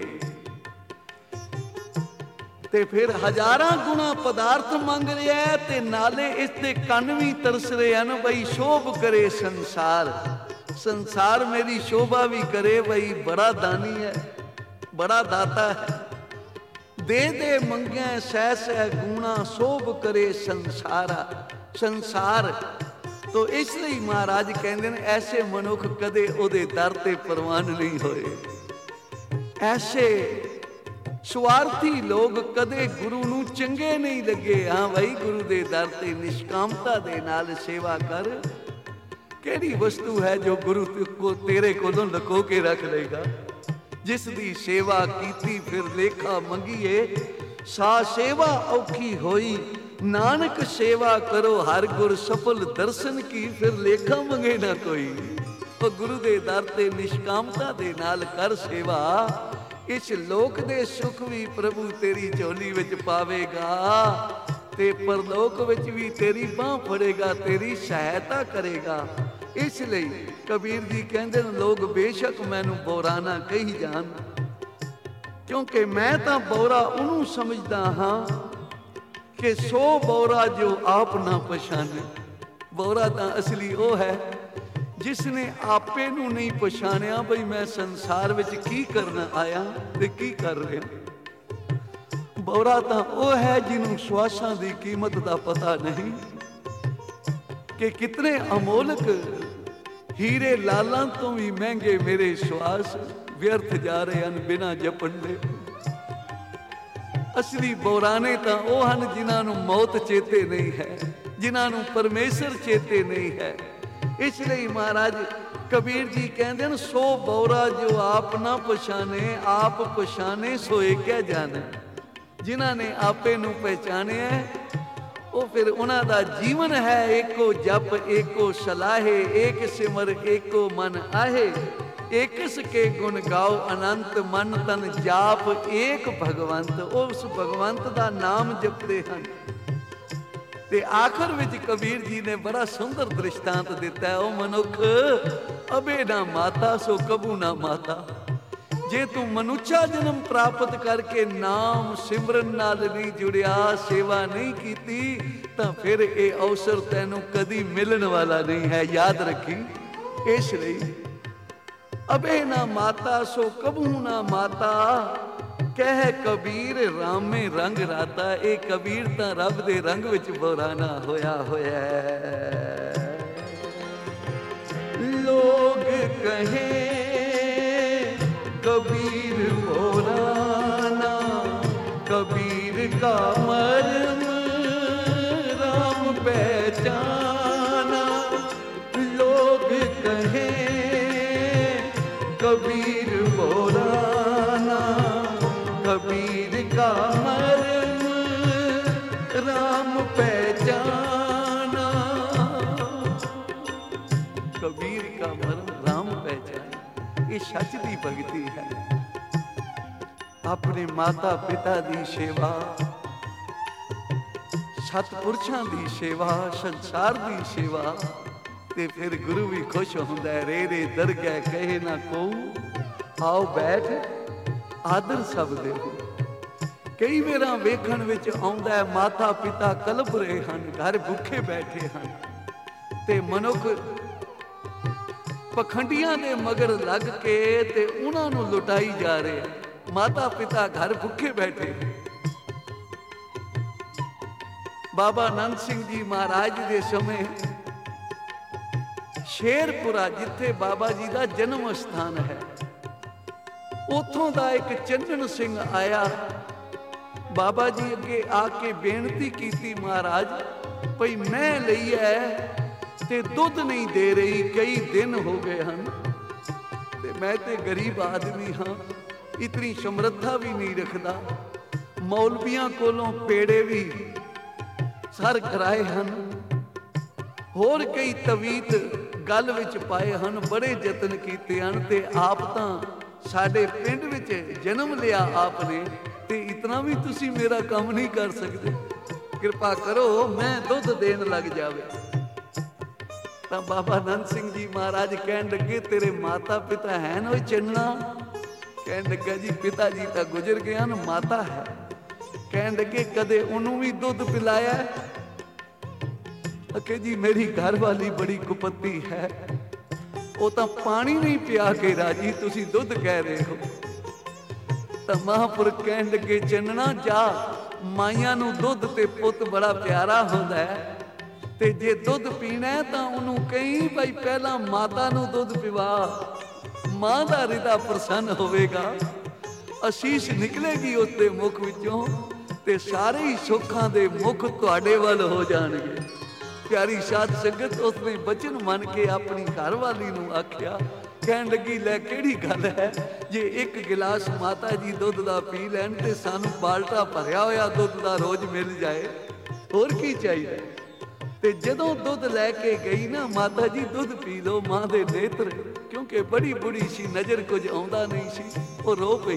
Speaker 1: ਤੇ ਫਿਰ ਹਜ਼ਾਰਾਂ ਗੁਣਾ ਪਦਾਰਥ ਮੰਗ ਰਿਹਾ, ਤੇ ਨਾਲੇ ਇਸ ਦੇ ਕੰਨ ਵੀ ਤਰਸ ਰਹੇ ਹਨ, ਬਈ ਸ਼ੋਭ ਕਰੇ ਸੰਸਾਰ, ਸੰਸਾਰ ਮੇਰੀ ਸ਼ੋਭਾ ਵੀ ਕਰੇ, ਬਈ ਬੜਾ ਦਾਨੀ ਹੈ, ਬੜਾ ਦਾਤਾ ਹੈ। ਦੇ ਦੇ ਮੰਗਿਆ ਸਹਿ ਸਹਿ ਗੁਣਾ, ਸ਼ੋਭ ਕਰੇ ਸੰਸਾਰਾ, ਸੰਸਾਰ। ਤੋ ਇਸ ਲਈ ਮਹਾਰਾਜ ਕਹਿੰਦੇ ਨੇ, ਐਸੇ ਮਨੁੱਖ ਕਦੇ ਉਹਦੇ ਦਰ ਤੇ ਪ੍ਰਵਾਨ ਨਹੀਂ ਹੋਏ। ਐਸੇ ਸਵਾਰਥੀ ਲੋਕ ਕਦੇ ਗੁਰੂ ਨੂੰ ਚੰਗੇ ਨਹੀਂ ਲੱਗੇ। ਹਾਂ ਭਾਈ, ਗੁਰੂ ਦੇ ਦਰ ਤੇ ਨਿਸ਼ਕਾਮਤਾ ਦੇ ਨਾਲ ਸੇਵਾ ਕਰ। ਕਿਹੜੀ ਵਸਤੂ ਹੈ ਜੋ ਗੁਰੂ ਕੋ ਤੇਰੇ ਕੋਲੋਂ ਲੁਕੋ ਕੇ ਰੱਖ ਲਏਗਾ? ਜਿਸ ਦੀ ਸੇਵਾ ਕੀਤੀ ਫਿਰ ਲੇਖਾ ਮੰਗੀਏ, ਸਾ ਸੇਵਾ ਔਖੀ ਹੋਈ। ਨਾਨਕ ਸੇਵਾ ਕਰੋ ਹਰ ਗੁਰ ਸਫਲ ਦਰਸ਼ਨ ਕੀ, ਫਿਰ ਲੇਖਾ ਮੰਗੇ ਨਾ ਕੋਈ। ਉਹ ਗੁਰੂ ਦੇ ਦਰ ਤੇ ਨਿਸ਼ਕਾਮਤਾ ਦੇ ਨਾਲ ਕਰ ਸੇਵਾ। ਇਸ ਲੋਕ ਦੇ ਸੁਖ ਵੀ ਪ੍ਰਭੂ ਤੇਰੀ ਝੋਲੀ ਵਿੱਚ ਪਾਵੇਗਾ, ਤੇ ਪਰਲੋਕ ਵਿੱਚ ਵੀ ਤੇਰੀ ਬਾਂਹ ਫੜੇਗਾ, ਤੇਰੀ ਸਹਾਇਤਾ ਕਰੇਗਾ। ਇਸ ਲਈ ਕਬੀਰ ਜੀ ਕਹਿੰਦੇ ਨੇ, ਲੋਕ ਬੇਸ਼ੱਕ ਮੈਨੂੰ ਬੋਰਾ ਨਾ ਕਹੀ ਜਾਣ, ਕਿਉਂਕਿ ਮੈਂ ਤਾਂ ਬੋਰਾ ਉਹਨੂੰ ਸਮਝਦਾ ਹਾਂ ਕਿ ਸੋ ਬੋਰਾ ਜੋ ਆਪ ਨਾ ਪਛਾਣੇ। ਬੋਰਾ ਤਾਂ ਅਸਲੀ ਉਹ ਹੈ ਜਿਸ ਨੇ ਆਪੇ ਨੂੰ ਨਹੀਂ ਪਛਾਣਿਆ, ਬਈ ਮੈਂ ਸੰਸਾਰ ਵਿੱਚ ਕੀ ਕਰਨ ਆਇਆ ਤੇ ਕੀ ਕਰ ਰਿਹਾ। ਬੋਰਾ ਤਾਂ ਉਹ ਹੈ ਜਿਹਨੂੰ ਸਵਾਸਾਂ ਦੀ ਕੀਮਤ ਦਾ ਪਤਾ ਨਹੀਂ, ਕਿ ਕਿਤਨੇ ਅਮੋਲਕ ਹੀਰੇ ਲਾਲਾਂ ਤੋਂ ਵੀ ਮਹਿੰਗੇ ਮੇਰੇ ਸਵਾਸ ਵਿਅਰਥ ਜਾ ਰਹੇ ਹਨ ਬਿਨਾਂ ਜਪਣ ਦੇ। ਅਸਲੀ ਬੋਰਾਨੇ ਤਾਂ ਉਹ ਹਨ ਜਿਨ੍ਹਾਂ ਨੂੰ ਮੌਤ ਚੇਤੇ ਨਹੀਂ ਹੈ, ਜਿਨ੍ਹਾਂ ਨੂੰ ਪਰਮੇਸ਼ਰ ਚੇਤੇ ਨਹੀਂ ਹੈ। ਇਸ ਲਈ ਮਹਾਰਾਜ ਕਬੀਰ ਜੀ ਕਹਿੰਦੇ ਨੇ, ਸੋ ਬੋਰਾ ਜੋ ਆਪ ਨਾ ਪਛਾਣੇ, ਆਪ ਪਛਾਣੇ ਸੋਏ ਕਿਆ ਜਾਣੇ। ਜਿਨ੍ਹਾਂ ਨੇ ਆਪੇ ਨੂੰ ਪਹਿਚਾਣਿਆ, ਉਹ ਫਿਰ ਉਹਨਾਂ ਦਾ ਜੀਵਨ ਹੈ ਏਕੋ ਜਪ ਏਕੋ ਸਲਾਹੇ, ਏਕ ਸਿਮਰ ਏਕੋ ਮਨ ਆਹੇ। ਏਕਸ ਕੇ ਗੁਣ ਗਾਓ ਅਨੰਤ, ਮਨ ਤਨ ਜਾਪ ਏਕ ਭਗਵੰਤ। ਉਸ ਭਗਵੰਤ ਦਾ ਨਾਮ ਜਪਦੇ ਹਨ। ਤੇ ਆਖਰ ਵਿੱਚ ਕਬੀਰ ਜੀ ਨੇ ਬੜਾ ਸੁੰਦਰ ਦ੍ਰਿਸ਼ਟਾਂਤ ਦਿੱਤਾ, ਉਹ ਮਨੁੱਖ ਅਬੇ ਨਾ ਮਾਤਾ ਸੋ ਕਬੂ ਨਾ ਮਾਤਾ। ਜੇ ਤੂੰ ਮਨੁੱਖਾ ਜਨਮ ਪ੍ਰਾਪਤ ਕਰਕੇ ਨਾਮ ਸਿਮਰਨ ਨਾਲ ਨਹੀਂ ਜੁੜਿਆ, ਸੇਵਾ ਨਹੀਂ ਕੀਤੀ, ਤਾਂ ਫਿਰ ਇਹ ਅਵਸਰ ਤੈਨੂੰ ਕਦੀ ਮਿਲਣ ਵਾਲਾ ਨਹੀਂ ਹੈ, ਯਾਦ ਰੱਖੀ। ਇਸ ਲਈ ਅਬੇ ਨਾ ਮਾਤਾ ਸੋ ਕਬੂ ਨਾ ਮਾਤਾ, ਕਹਿ ਕਬੀਰ ਰਾਮੇ ਰੰਗ ਰਾਤਾ। ਇਹ ਕਬੀਰ ਤਾਂ ਰੱਬ ਦੇ ਰੰਗ ਵਿੱਚ ਬੋਰਾਨਾ ਹੋਇਆ ਹੋਇਆ ਹੈ। ਲੋਗ ਕਹੇ कबीर बोराना, कबीर का मर्म राम पहचाना। लोग कहे कबीर बोराना, कबीर का मर्म राम पहचाना। कबीर का मर्म राम पहचाना, ਇਹ ਸੱਚ ਦੀ ਭਗਤੀ ਹੈ। अपने माता पिता दी सेवा, सतपुरुषां दी सेवा, संसार दी सेवा, ते फिर गुरु भी खुश होंदा है। रे रे दरगह कहे ना को, आओ बैठ आदर सब दे। कई बार वेखण विच आउंदा है माता पिता कलप रहे हन, घर भुखे बैठे हन, ते मनुख पखंडियां दे मगर लग के ते उन्हां नूं लुटाई जा रहे। माता पिता घर भुखे बैठे। बाबा नंद सिंह जी महाराज दे समय शेरपुरा, जिथे बाबा जी का जन्म स्थान है, उथों दा एक चंदन सिंह आया। बाबा जी अगे आके बेनती की, महाराज भई मैं लई है ते दुध नहीं दे रही, कई दिन हो गए हैं, ते मैं ते गरीब आदमी हाँ, इतनी समर्था भी नहीं रखता। मौलवियां कोलों पेड़े भी सर कराए हैं, होर कई तवीत गल विच पाए हैं, बड़े यतन कीते हैं, ते आप तां साडे पिंड विच जन्म लिया आपने, ते इतना भी तुसी मेरा काम नहीं कर सकते, कृपा करो मैं दुध देन लग जावे। तां बाबा नंद सिंह जी महाराज कहन लगे, तेरे माता पिता है ना चन्ना? कहन लगा जी पिता जी तो गुजर गया ना, माता है। कहन लगे कदे उन्होंने भी दुध पिलाया? अके जी मेरी घर वाली बड़ी कुपत्ती है, वो तो पानी नहीं पिया के राजी, तुसी दुध कह रहे हो। तो महापुरख कहन लगे चन्ना जा, माइया नूं दुध ते पुत बड़ा प्यारा होंदा है, ते जे दुध पीना है तो उन्होंने कहीं भाई पहला माता नूं दुध पिवा, मां दा हृदय प्रसन्न होवेगा, आशीष निकलेगी उसके मुख विचों, ते सारे ही सुखां दे मुख तुहाडे वल हो जाणगे। प्यारी साध संगत उसने बचन मन के अपनी घरवाली नूं आख्या। कहन लगी लै केड़ी गल है, जे एक गिलास माता जी दुध दा पी लैन ते सानू बाल्टा भरिया होया दुध दा रोज मिल जाए, होर की चाहिए। ते जदों दुध लैके गई ना, माता जी दुध पी लो, मां दे नेत्र क्योंकि बड़ी बुढ़ी सी, नज़र कुछ आउंदा नहीं सी, वो रो पई।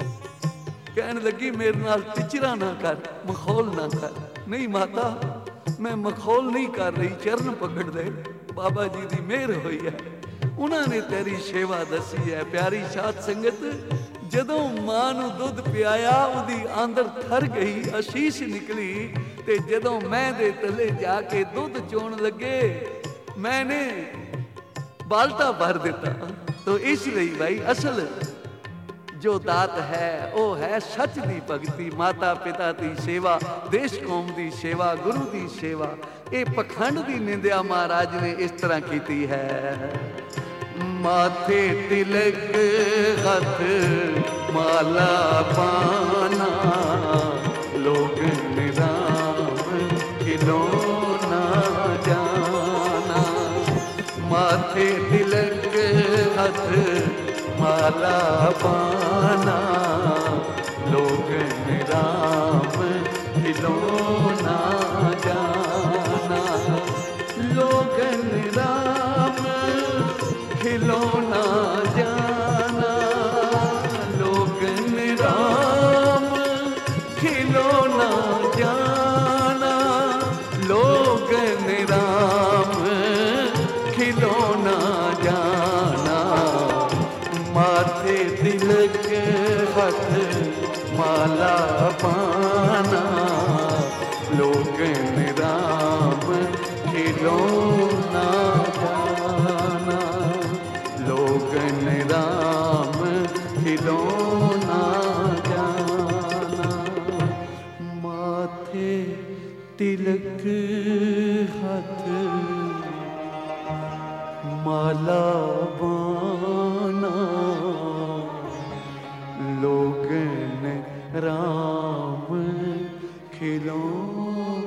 Speaker 1: कहन लगी मेरे नाल टिचरा ना कर, मखौल ना कर। नहीं माता मैं मखौल नहीं कर रही, चरण पकड़ दे, बाबा जी की मेहर हुई है, उन्होंने तेरी सेवा दसी है। प्यारी साध संगत, जदों मां नूं दुध पियाया उहदी आंदर थर गई, आशीष निकली, ते जदों मैं दे तले जाके दुध चोण लगे, मैंने बाल्टा भर दिता। तो इसलिए भाई असल जो दात है वह है सच दी भगती, माता पिता की सेवा, देश कौम की सेवा, गुरु की सेवा। ये पखंड की निंदिया महाराज ने इस तरह की है। माथे तिलक हथ माला पाना, लोग निराम खिलौना जाना। माथे तिलक हथ माला पाना, लोग निराम खिलौना जाना। लोग निराम खिलौना जाना, लोग निराम खिलौना जाना, लोग निराम खिलौना जाना। माथे तिलक हथ माला पाना, लोग निराम खिलौना जाना, लोग निराम खिलौना जाना। माथे तिलक हथ माला पाना, लोग राम खिलौना